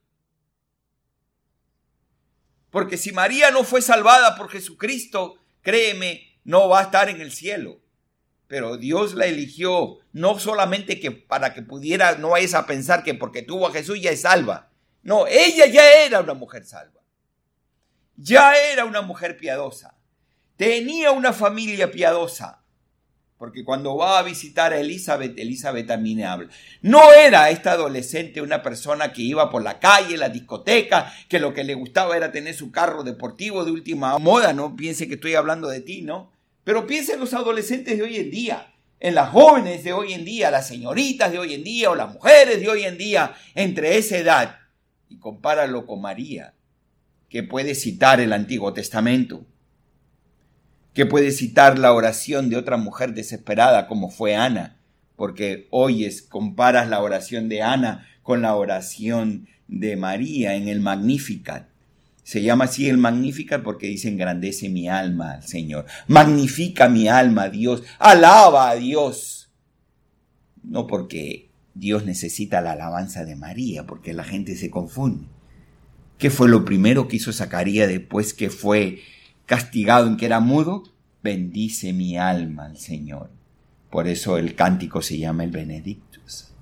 Porque si María no fue salvada por Jesucristo, créeme, no va a estar en el cielo. Pero Dios la eligió, no solamente que para que pudiera, no vayas a pensar que porque tuvo a Jesús ya es salva. No, ella ya era una mujer salva. Ya era una mujer piadosa. Tenía una familia piadosa. Porque cuando va a visitar a Elizabeth también habla. No era esta adolescente una persona que iba por la calle, la discoteca, que lo que le gustaba era tener su carro deportivo de última moda. No piense que estoy hablando de ti, ¿no? Pero piensa en los adolescentes de hoy en día, en las jóvenes de hoy en día, las señoritas de hoy en día o las mujeres de hoy en día, entre esa edad. Y compáralo con María, que puede citar el Antiguo Testamento, que puede citar la oración de otra mujer desesperada como fue Ana, porque comparas la oración de Ana con la oración de María en el Magnificat. Se llama así el Magnificat porque dice engrandece mi alma al Señor. Magnifica mi alma a Dios. Alaba a Dios. No porque Dios necesita la alabanza de María, porque la gente se confunde. ¿Qué fue lo primero que hizo Zacarías después que fue castigado en que era mudo? Bendice mi alma al Señor. Por eso el cántico se llama el Benedictus.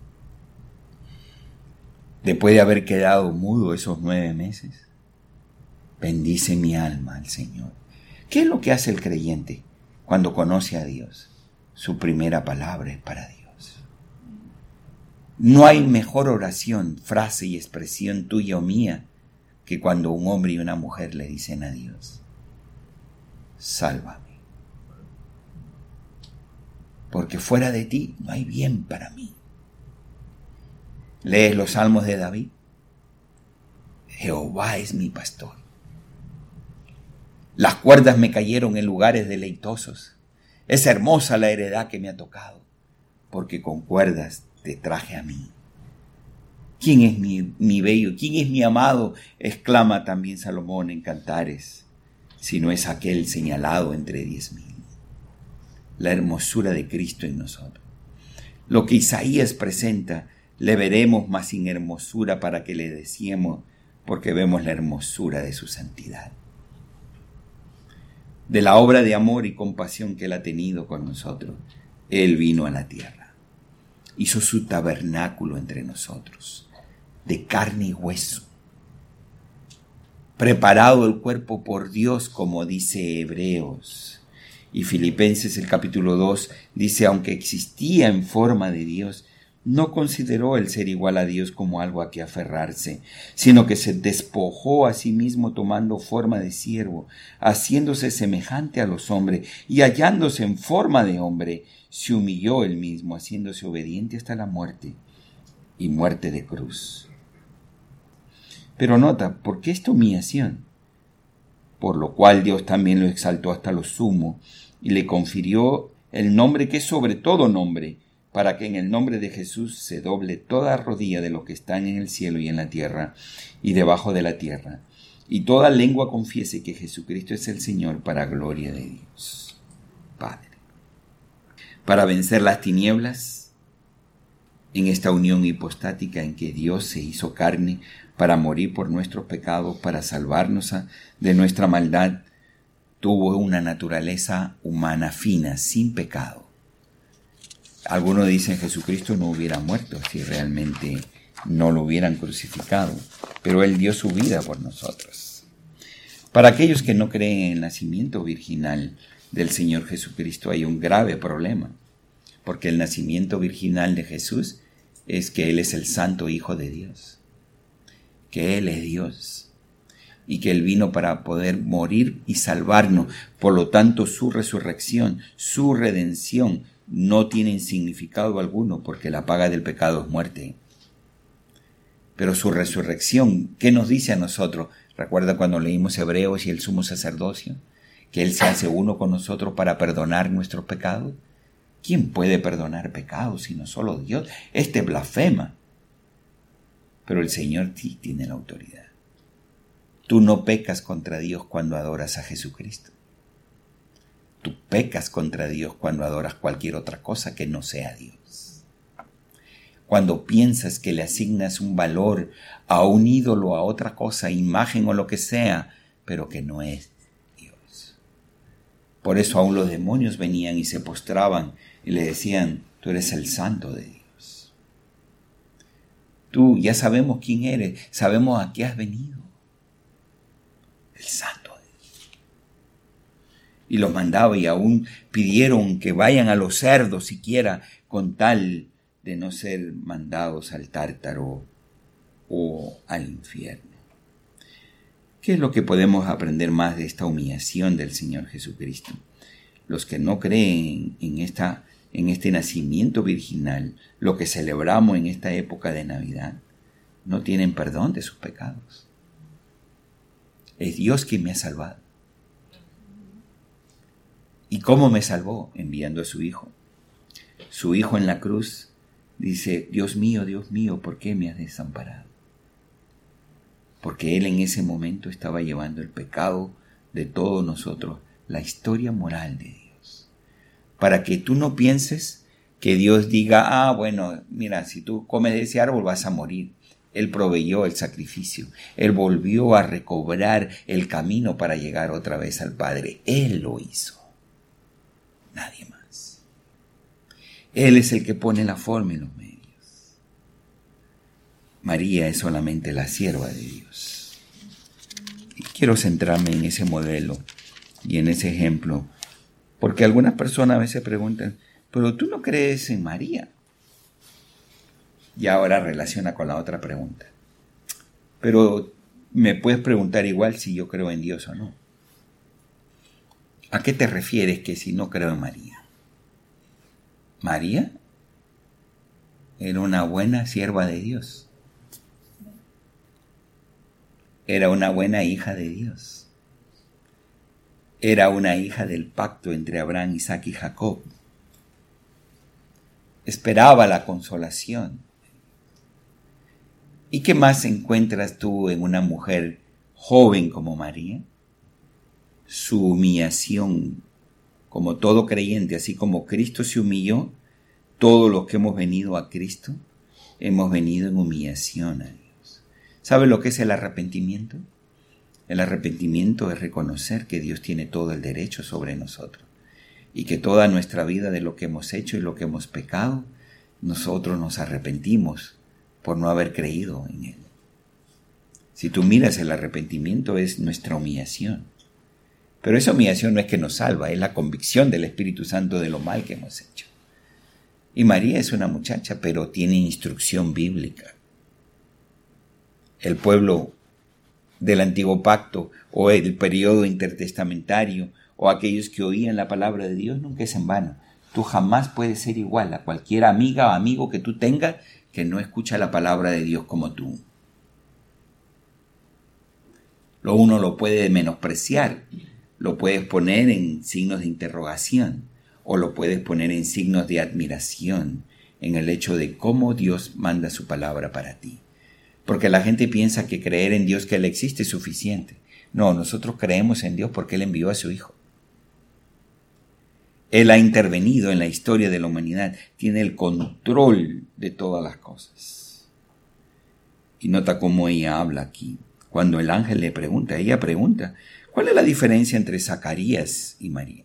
Después de haber quedado mudo esos 9 meses, bendice mi alma al Señor. ¿Qué es lo que hace el creyente cuando conoce a Dios? Su primera palabra es para Dios. No hay mejor oración, frase y expresión tuya o mía que cuando un hombre y una mujer le dicen a Dios, sálvame. Porque fuera de ti no hay bien para mí. ¿Lees los salmos de David? Jehová es mi pastor. Las cuerdas me cayeron en lugares deleitosos. Es hermosa la heredad que me ha tocado, porque con cuerdas te traje a mí. ¿Quién es mi bello? ¿Quién es mi amado? Exclama también Salomón en Cantares, si no es aquel señalado entre 10,000. La hermosura de Cristo en nosotros. Lo que Isaías presenta, le veremos más sin hermosura para que le deseemos, porque vemos la hermosura de su santidad. De la obra de amor y compasión que Él ha tenido con nosotros, Él vino a la tierra. Hizo su tabernáculo entre nosotros, de carne y hueso. Preparado el cuerpo por Dios, como dice Hebreos. Y Filipenses el capítulo 2 dice, aunque existía en forma de Dios, no consideró el ser igual a Dios como algo a que aferrarse, sino que se despojó a sí mismo tomando forma de siervo, haciéndose semejante a los hombres y hallándose en forma de hombre, se humilló él mismo, haciéndose obediente hasta la muerte y muerte de cruz. Pero nota, ¿por qué esta humillación? por lo cual Dios también lo exaltó hasta lo sumo y le confirió el nombre que es sobre todo nombre, para que en el nombre de Jesús se doble toda rodilla de los que están en el cielo y en la tierra y debajo de la tierra, y toda lengua confiese que Jesucristo es el Señor, para gloria de Dios Padre. Para vencer las tinieblas, en esta unión hipostática en que Dios se hizo carne para morir por nuestros pecados, para salvarnos de nuestra maldad, tuvo una naturaleza humana fina, sin pecado. Algunos dicen que Jesucristo no hubiera muerto si realmente no lo hubieran crucificado, pero Él dio su vida por nosotros. Para aquellos que no creen en el nacimiento virginal del Señor Jesucristo hay un grave problema, porque el nacimiento virginal de Jesús es que Él es el Santo Hijo de Dios, que Él es Dios y que Él vino para poder morir y salvarnos. Por lo tanto, su resurrección, su redención no tienen significado alguno, porque la paga del pecado es muerte. Pero su resurrección, ¿qué nos dice a nosotros? ¿Recuerda cuando leímos Hebreos y el sumo sacerdocio? Que Él se hace uno con nosotros para perdonar nuestros pecados. ¿Quién puede perdonar pecados sino solo Dios? Este blasfema. Pero el Señor sí tiene la autoridad. Tú no pecas contra Dios cuando adoras a Jesucristo. Tú pecas contra Dios cuando adoras cualquier otra cosa que no sea Dios. Cuando piensas que le asignas un valor a un ídolo, a otra cosa, imagen o lo que sea, pero que no es Dios. Por eso aún los demonios venían y se postraban y le decían: tú eres el santo de Dios. Tú ya sabemos quién eres, sabemos a qué has venido. El santo de Dios. Y los mandaba y aún pidieron que vayan a los cerdos siquiera con tal de no ser mandados al Tártaro o al infierno. ¿Qué es lo que podemos aprender más de esta humillación del Señor Jesucristo? Los que no creen en este nacimiento virginal, lo que celebramos en esta época de Navidad, no tienen perdón de sus pecados. Es Dios quien me ha salvado. ¿Y cómo me salvó? Enviando a su Hijo. Su Hijo en la cruz dice: Dios mío, ¿por qué me has desamparado? Porque Él en ese momento estaba llevando el pecado de todos nosotros, la historia moral de Dios. Para que tú no pienses que Dios diga: bueno, mira, si tú comes de ese árbol vas a morir. Él proveyó el sacrificio. Él volvió a recobrar el camino para llegar otra vez al Padre. Él lo hizo. Nadie más. Él es el que pone la forma y los medios. María es solamente la sierva de Dios. Y quiero centrarme en ese modelo y en ese ejemplo, porque algunas personas a veces preguntan: pero tú no crees en María. Y ahora relaciona con la otra pregunta: pero me puedes preguntar igual si yo creo en Dios o no. ¿A qué te refieres que si no creo en María? María era una buena sierva de Dios. Era una buena hija de Dios. Era una hija del pacto entre Abraham, Isaac y Jacob. Esperaba la consolación. ¿Y qué más encuentras tú en una mujer joven como María? Su humillación, como todo creyente, así como Cristo se humilló, todos los que hemos venido a Cristo, hemos venido en humillación a Dios. ¿Sabe lo que es el arrepentimiento? El arrepentimiento es reconocer que Dios tiene todo el derecho sobre nosotros y que toda nuestra vida de lo que hemos hecho y lo que hemos pecado, nosotros nos arrepentimos por no haber creído en Él. Si tú miras, el arrepentimiento es nuestra humillación. Pero esa humillación no es que nos salva, es la convicción del Espíritu Santo de lo mal que hemos hecho. Y María es una muchacha, pero tiene instrucción bíblica. El pueblo del Antiguo Pacto o el periodo intertestamentario o aquellos que oían la palabra de Dios nunca es en vano. Tú jamás puedes ser igual a cualquier amiga o amigo que tú tengas que no escucha la palabra de Dios como tú. Uno lo puede menospreciar, lo puedes poner en signos de interrogación o lo puedes poner en signos de admiración en el hecho de cómo Dios manda su palabra para ti. Porque la gente piensa que creer en Dios, que Él existe, es suficiente. No, nosotros creemos en Dios porque Él envió a su Hijo. Él ha intervenido en la historia de la humanidad, tiene el control de todas las cosas. Y nota cómo ella habla aquí. Cuando el ángel le pregunta, ella pregunta, ¿cuál es la diferencia entre Zacarías y María?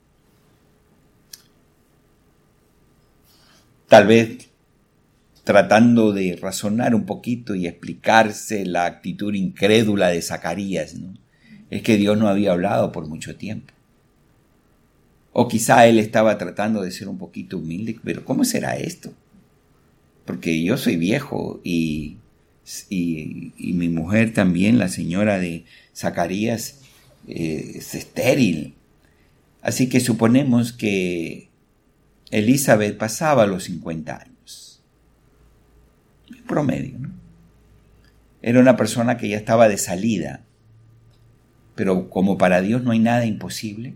Tal vez tratando de razonar un poquito y explicarse la actitud incrédula de Zacarías, ¿no? Es que Dios no había hablado por mucho tiempo. O quizá él estaba tratando de ser un poquito humilde, pero ¿cómo será esto? Porque yo soy viejo y mi mujer también, la señora de Zacarías, es estéril. Así que suponemos que Elizabeth pasaba los 50 años. En promedio, ¿no? Era una persona que ya estaba de salida. Pero como para Dios no hay nada imposible.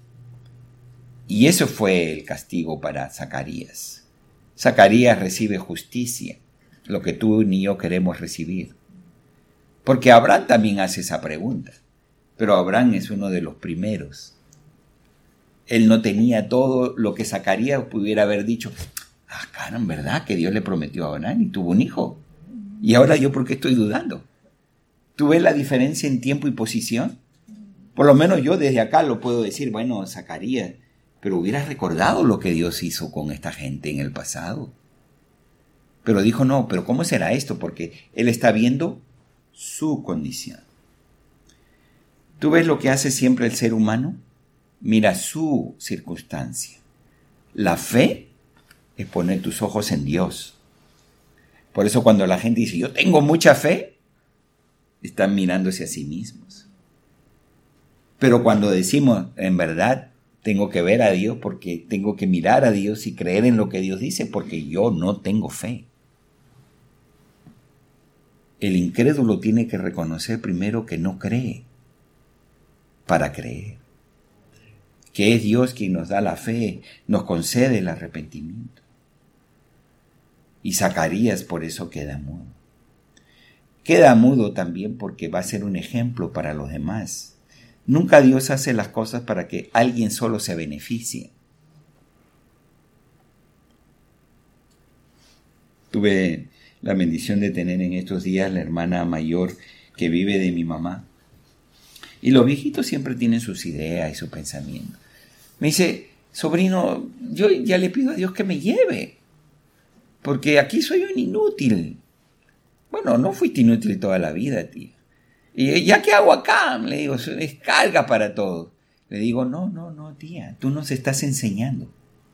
Y eso fue el castigo para Zacarías. Zacarías recibe justicia, lo que tú ni yo queremos recibir. Porque Abraham también hace esa pregunta. Pero Abraham es uno de los primeros. Él no tenía todo lo que Zacarías pudiera haber dicho. Caramba, ¿verdad? Que Dios le prometió a Abraham y tuvo un hijo. Y ahora yo, ¿por qué estoy dudando? ¿Tú ves la diferencia en tiempo y posición? Por lo menos yo desde acá lo puedo decir, bueno, Zacarías, pero hubieras recordado lo que Dios hizo con esta gente en el pasado. Pero dijo, no, pero ¿cómo será esto? Porque él está viendo su condición. ¿Tú ves lo que hace siempre el ser humano? Mira su circunstancia. La fe es poner tus ojos en Dios. Por eso cuando la gente dice, yo tengo mucha fe, están mirándose a sí mismos. Pero cuando decimos, en verdad, tengo que ver a Dios porque tengo que mirar a Dios y creer en lo que Dios dice porque yo no tengo fe. El incrédulo tiene que reconocer primero que no cree para creer. Que es Dios quien nos da la fe, nos concede el arrepentimiento. Y Zacarías por eso queda mudo. Queda mudo también porque va a ser un ejemplo para los demás. Nunca Dios hace las cosas para que alguien solo se beneficie. Tuve la bendición de tener en estos días la hermana mayor que vive de mi mamá. Y los viejitos siempre tienen sus ideas y su pensamiento. Me dice, sobrino, yo ya le pido a Dios que me lleve, porque aquí soy un inútil. Bueno, no fuiste inútil toda la vida, tía. ¿Y ya qué hago acá? Le digo, es carga para todos. Le digo, no, tía, tú nos estás enseñando.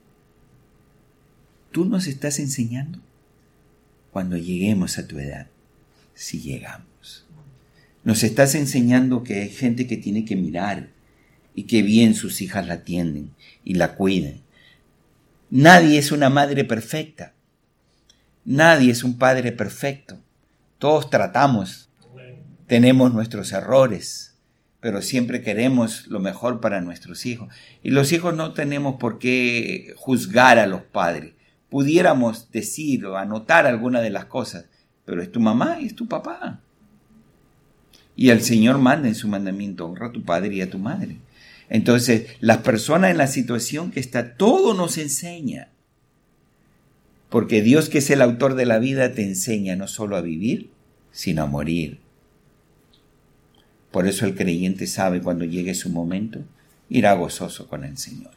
Tú nos estás enseñando cuando lleguemos a tu edad, si llegamos. Nos estás enseñando que hay gente que tiene que mirar y que bien sus hijas la atienden y la cuiden. Nadie es una madre perfecta. Nadie es un padre perfecto. Todos tratamos, tenemos nuestros errores, pero siempre queremos lo mejor para nuestros hijos. Y los hijos no tenemos por qué juzgar a los padres. Pudiéramos decir o anotar alguna de las cosas, pero es tu mamá y es tu papá. Y el Señor manda en su mandamiento, honra a tu padre y a tu madre. Entonces, las personas en la situación que está, todo nos enseña. Porque Dios, que es el autor de la vida, te enseña no solo a vivir, sino a morir. Por eso el creyente sabe cuando llegue su momento, irá gozoso con el Señor.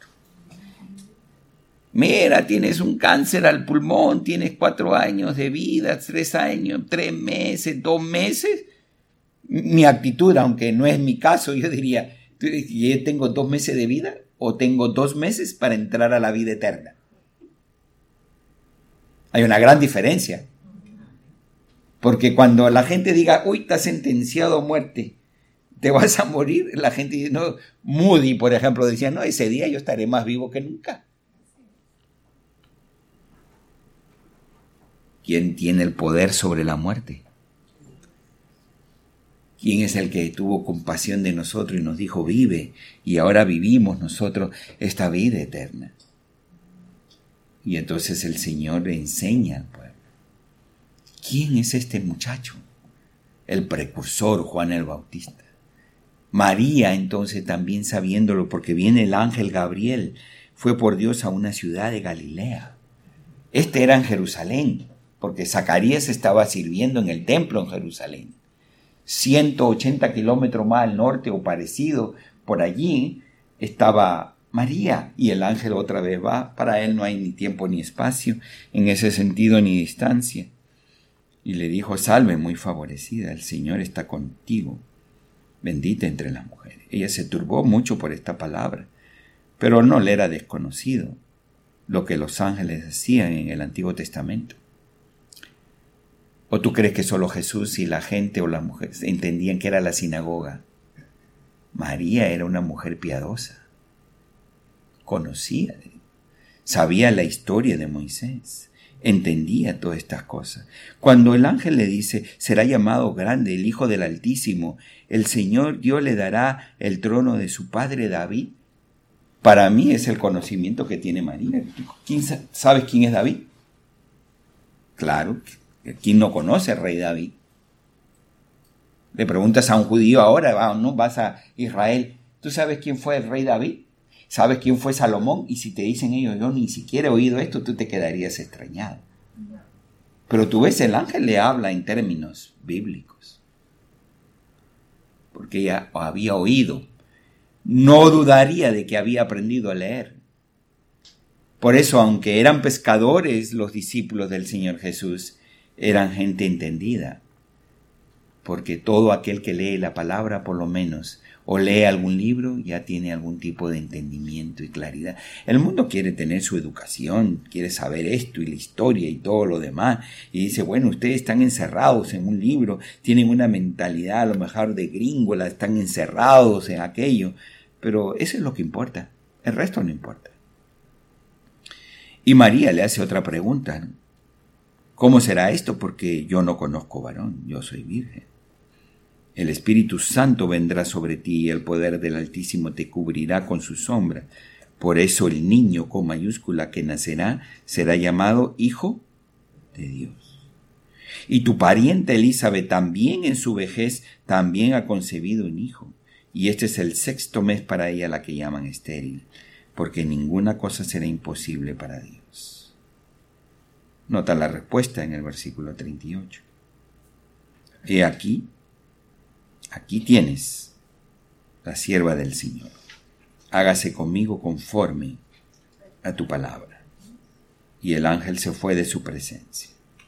Mira, tienes un cáncer al pulmón, tienes 4 años de vida, 3 años, 3 meses, 2 meses. Mi actitud, aunque no es mi caso, yo diría, ¿yo tengo 2 meses de vida o tengo 2 meses para entrar a la vida eterna? Hay una gran diferencia. Porque cuando la gente diga, uy, estás sentenciado a muerte, te vas a morir, la gente dice, no, Moody, por ejemplo, decía, no, ese día yo estaré más vivo que nunca. ¿Quién tiene el poder sobre la muerte? ¿Quién es el que tuvo compasión de nosotros y nos dijo, vive? Y ahora vivimos nosotros esta vida eterna. Y entonces el Señor le enseña al pueblo. ¿Quién es este muchacho? El precursor, Juan el Bautista. María, entonces, también sabiéndolo, porque viene el ángel Gabriel, fue por Dios a una ciudad de Galilea. Este era en Jerusalén, porque Zacarías estaba sirviendo en el templo en Jerusalén. 180 kilómetros más al norte o parecido, por allí estaba María, y el ángel otra vez va. Para él no hay ni tiempo ni espacio, en ese sentido, ni distancia. Y le dijo, salve, muy favorecida, el Señor está contigo, bendita entre las mujeres. Ella se turbó mucho por esta palabra, pero no le era desconocido lo que los ángeles hacían en el Antiguo Testamento. ¿O tú crees que solo Jesús y la gente o las mujeres entendían que era la sinagoga? María era una mujer piadosa, conocía, sabía la historia de Moisés, entendía todas estas cosas. Cuando el ángel le dice, será llamado grande el Hijo del Altísimo, el Señor Dios le dará el trono de su padre David. Para mí es el conocimiento que tiene María. ¿Sabes quién es David? Claro, ¿quién no conoce al rey David? Le preguntas a un judío ahora, no vas a Israel, ¿tú sabes quién fue el rey David? ¿Sabes quién fue Salomón? Y si te dicen ellos, yo ni siquiera he oído esto, tú te quedarías extrañado. Pero tú ves, el ángel le habla en términos bíblicos, porque ella había oído. No dudaría de que había aprendido a leer. Por eso, aunque eran pescadores los discípulos del Señor Jesús, eran gente entendida. Porque todo aquel que lee la palabra, por lo menos, o lee algún libro, ya tiene algún tipo de entendimiento y claridad. El mundo quiere tener su educación, quiere saber esto y la historia y todo lo demás. Y dice, bueno, ustedes están encerrados en un libro, tienen una mentalidad a lo mejor de gringola, están encerrados en aquello. Pero eso es lo que importa, el resto no importa. Y María le hace otra pregunta, ¿no? ¿Cómo será esto? Porque yo no conozco varón, yo soy virgen. El Espíritu Santo vendrá sobre ti y el poder del Altísimo te cubrirá con su sombra. Por eso el niño con mayúscula que nacerá será llamado Hijo de Dios. Y tu pariente Elizabeth también en su vejez también ha concebido un hijo. Y este es el 6º mes para ella, la que llaman estéril, porque ninguna cosa será imposible para Dios. Nota la respuesta en el versículo 38. He aquí tienes la sierva del Señor. Hágase conmigo conforme a tu palabra. Y el ángel se fue de su presencia.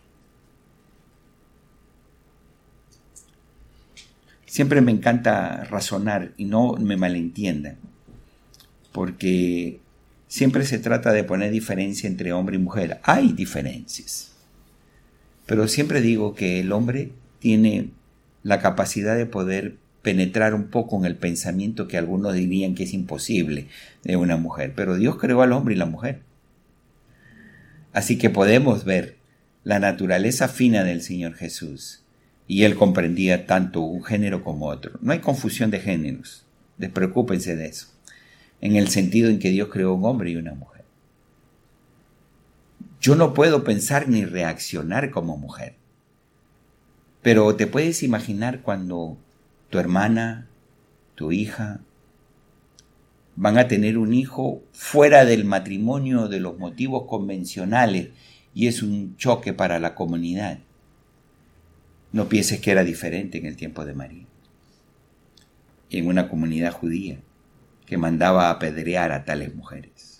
Siempre me encanta razonar y no me malentiendan, porque siempre se trata de poner diferencia entre hombre y mujer. Hay diferencias, pero siempre digo que el hombre tiene la capacidad de poder penetrar un poco en el pensamiento que algunos dirían que es imposible de una mujer, pero Dios creó al hombre y la mujer. Así que podemos ver la naturaleza fina del Señor Jesús, y Él comprendía tanto un género como otro. No hay confusión de géneros, despreocúpense de eso, en el sentido en que Dios creó un hombre y una mujer. Yo no puedo pensar ni reaccionar como mujer, pero te puedes imaginar cuando tu hermana, tu hija, van a tener un hijo fuera del matrimonio, de los motivos convencionales, y es un choque para la comunidad. No pienses que era diferente en el tiempo de María, en una comunidad judía que mandaba apedrear a tales mujeres,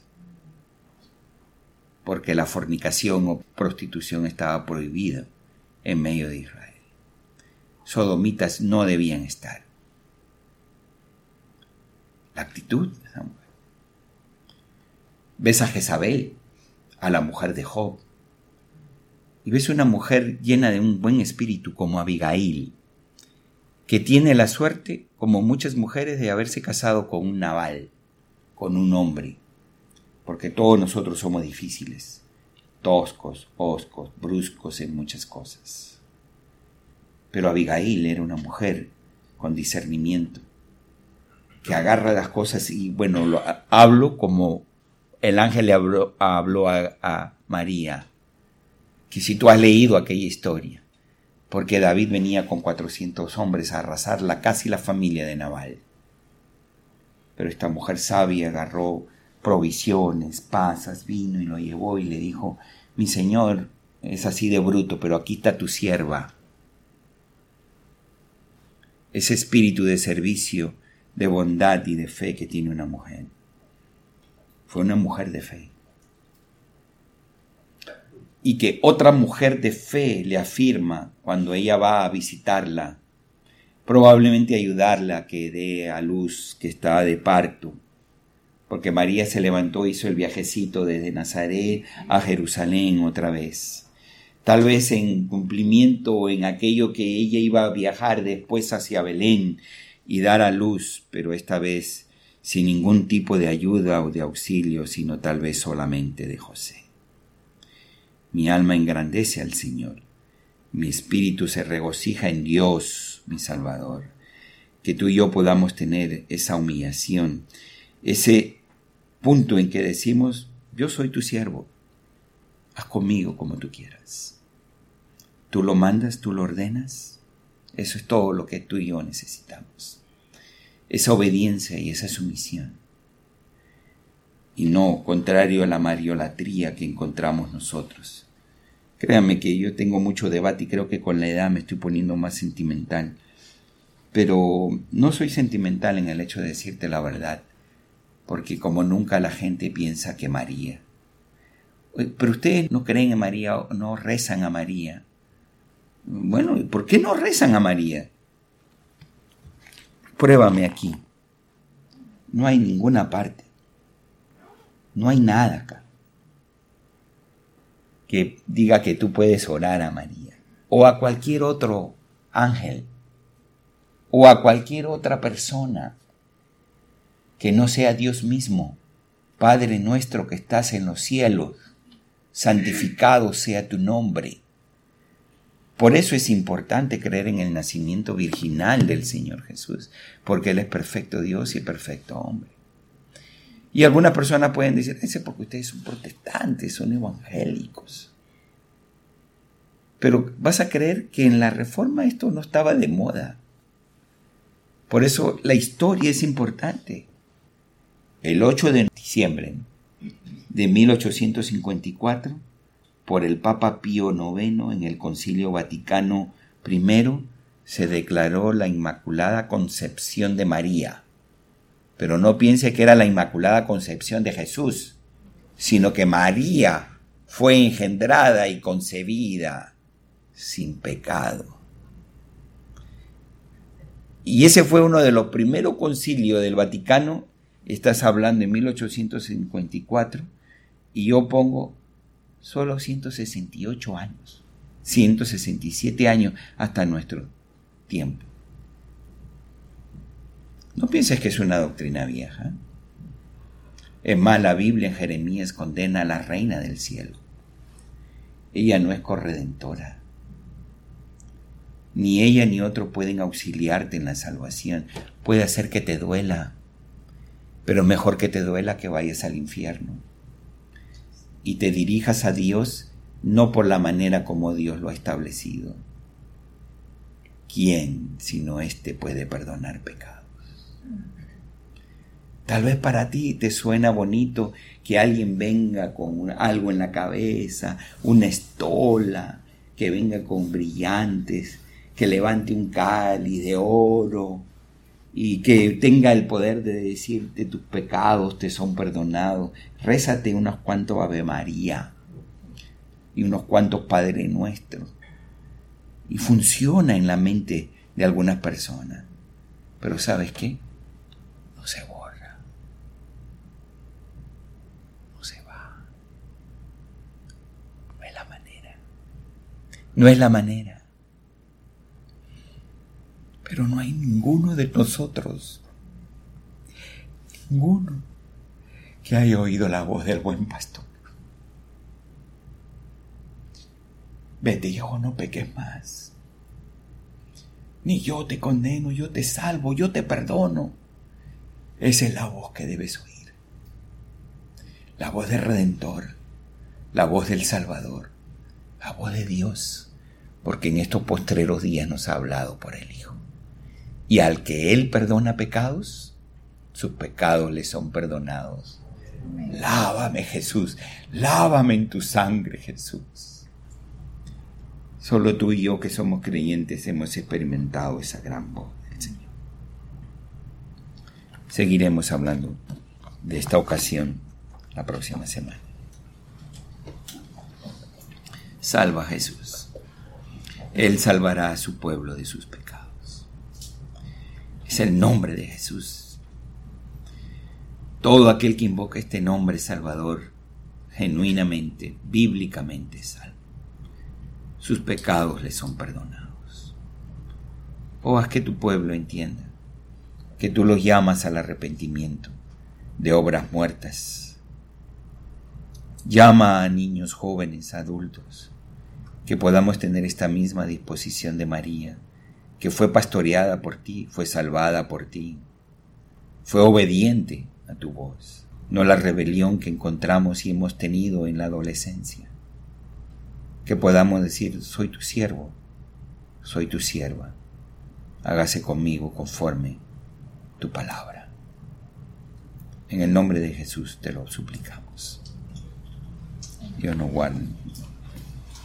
porque la fornicación o prostitución estaba prohibida en medio de Israel. Sodomitas no debían estar. La actitud de esa mujer. Ves a Jezabel, a la mujer de Job, y ves una mujer llena de un buen espíritu como Abigail, que tiene la suerte, como muchas mujeres, de haberse casado con un Nabal, con un hombre, porque todos nosotros somos difíciles, toscos, hoscos, bruscos en muchas cosas. Pero Abigail era una mujer con discernimiento, que agarra las cosas y bueno, hablo como el ángel le habló a María, que si tú has leído aquella historia, porque David venía con 400 hombres a arrasar casi la familia de Nabal. Pero esta mujer sabia agarró provisiones, pasas, vino y lo llevó y le dijo: mi señor es así de bruto, pero aquí está tu sierva. Ese espíritu de servicio, de bondad y de fe que tiene una mujer. Fue una mujer de fe. Y que otra mujer de fe le afirma cuando ella va a visitarla, probablemente ayudarla a que dé a luz, que está de parto, porque María se levantó, hizo el viajecito desde Nazaret a Jerusalén otra vez. Tal vez en cumplimiento en aquello que ella iba a viajar después hacia Belén y dar a luz, pero esta vez sin ningún tipo de ayuda o de auxilio, sino tal vez solamente de José. Mi alma engrandece al Señor, mi espíritu se regocija en Dios, mi Salvador. Que tú y yo podamos tener esa humillación, ese punto en que decimos: yo soy tu siervo, haz conmigo como tú quieras. Tú lo mandas, tú lo ordenas. Eso es todo lo que tú y yo necesitamos. Esa obediencia y esa sumisión. Y no contrario a la mariolatría que encontramos nosotros. Créanme que yo tengo mucho debate y creo que con la edad me estoy poniendo más sentimental. Pero no soy sentimental en el hecho de decirte la verdad, porque como nunca la gente piensa que María. Pero ustedes no creen en María, no rezan a María. Bueno, ¿por qué no rezan a María? Pruébame aquí. No hay ninguna parte. No hay nada acá que diga que tú puedes orar a María, o a cualquier otro ángel, o a cualquier otra persona que no sea Dios mismo. Padre nuestro que estás en los cielos, santificado sea tu nombre. Por eso es importante creer en el nacimiento virginal del Señor Jesús, porque Él es perfecto Dios y perfecto hombre. Y algunas personas pueden decir: ese porque ustedes son protestantes, son evangélicos. Pero vas a creer que en la Reforma esto no estaba de moda. Por eso la historia es importante. El 8 de diciembre de 1854, por el Papa Pío IX en el Concilio Vaticano I, se declaró la Inmaculada Concepción de María. Pero no piense que era la Inmaculada Concepción de Jesús, sino que María fue engendrada y concebida sin pecado. Y ese fue uno de los primeros concilios del Vaticano. Estás hablando de 1854 y yo pongo solo 168 años, 167 años hasta nuestro tiempo. No pienses que es una doctrina vieja. Es más, la Biblia en Jeremías condena a la reina del cielo. Ella no es corredentora. Ni ella ni otro pueden auxiliarte en la salvación. Puede hacer que te duela, pero mejor que te duela que vayas al infierno y te dirijas a Dios no por la manera como Dios lo ha establecido. ¿Quién, sino éste, puede perdonar pecados? Tal vez para ti te suena bonito que alguien venga con algo en la cabeza, una estola, que venga con brillantes, que levante un cáliz de oro y que tenga el poder de decirte tus pecados te son perdonados. Rézate unos cuantos Ave María y unos cuantos Padre Nuestro. Y funciona en la mente de algunas personas. Pero ¿sabes qué? No se borra. No se va. No es la manera. No es la manera. Pero no hay ninguno de nosotros, ninguno, que haya oído la voz del buen pastor. Vete, hijo, no peques más. ni yo te condeno, yo te salvo, yo te perdono. Esa es la voz que debes oír. La voz del Redentor, la voz del Salvador, la voz de Dios, porque en estos postreros días nos ha hablado por el Hijo. Y al que Él perdona pecados, sus pecados le son perdonados. Lávame, Jesús, lávame en tu sangre, Jesús. Solo tú y yo, que somos creyentes, hemos experimentado esa gran voz del Señor. Seguiremos hablando de esta ocasión la próxima semana. Salva a Jesús. Él salvará a su pueblo de sus pecados. Es el nombre de Jesús. Todo aquel que invoca este nombre salvador, genuinamente, bíblicamente es salvo. Sus pecados le son perdonados. Oh, haz que tu pueblo entienda que tú los llamas al arrepentimiento de obras muertas. Llama a niños, jóvenes, adultos, que podamos tener esta misma disposición de María, que fue pastoreada por ti, fue salvada por ti, fue obediente a tu voz, no la rebelión que encontramos y hemos tenido en la adolescencia. Que podamos decir: soy tu siervo, soy tu sierva, hágase conmigo conforme tu palabra. En el nombre de Jesús te lo suplicamos. Dios nos guarde.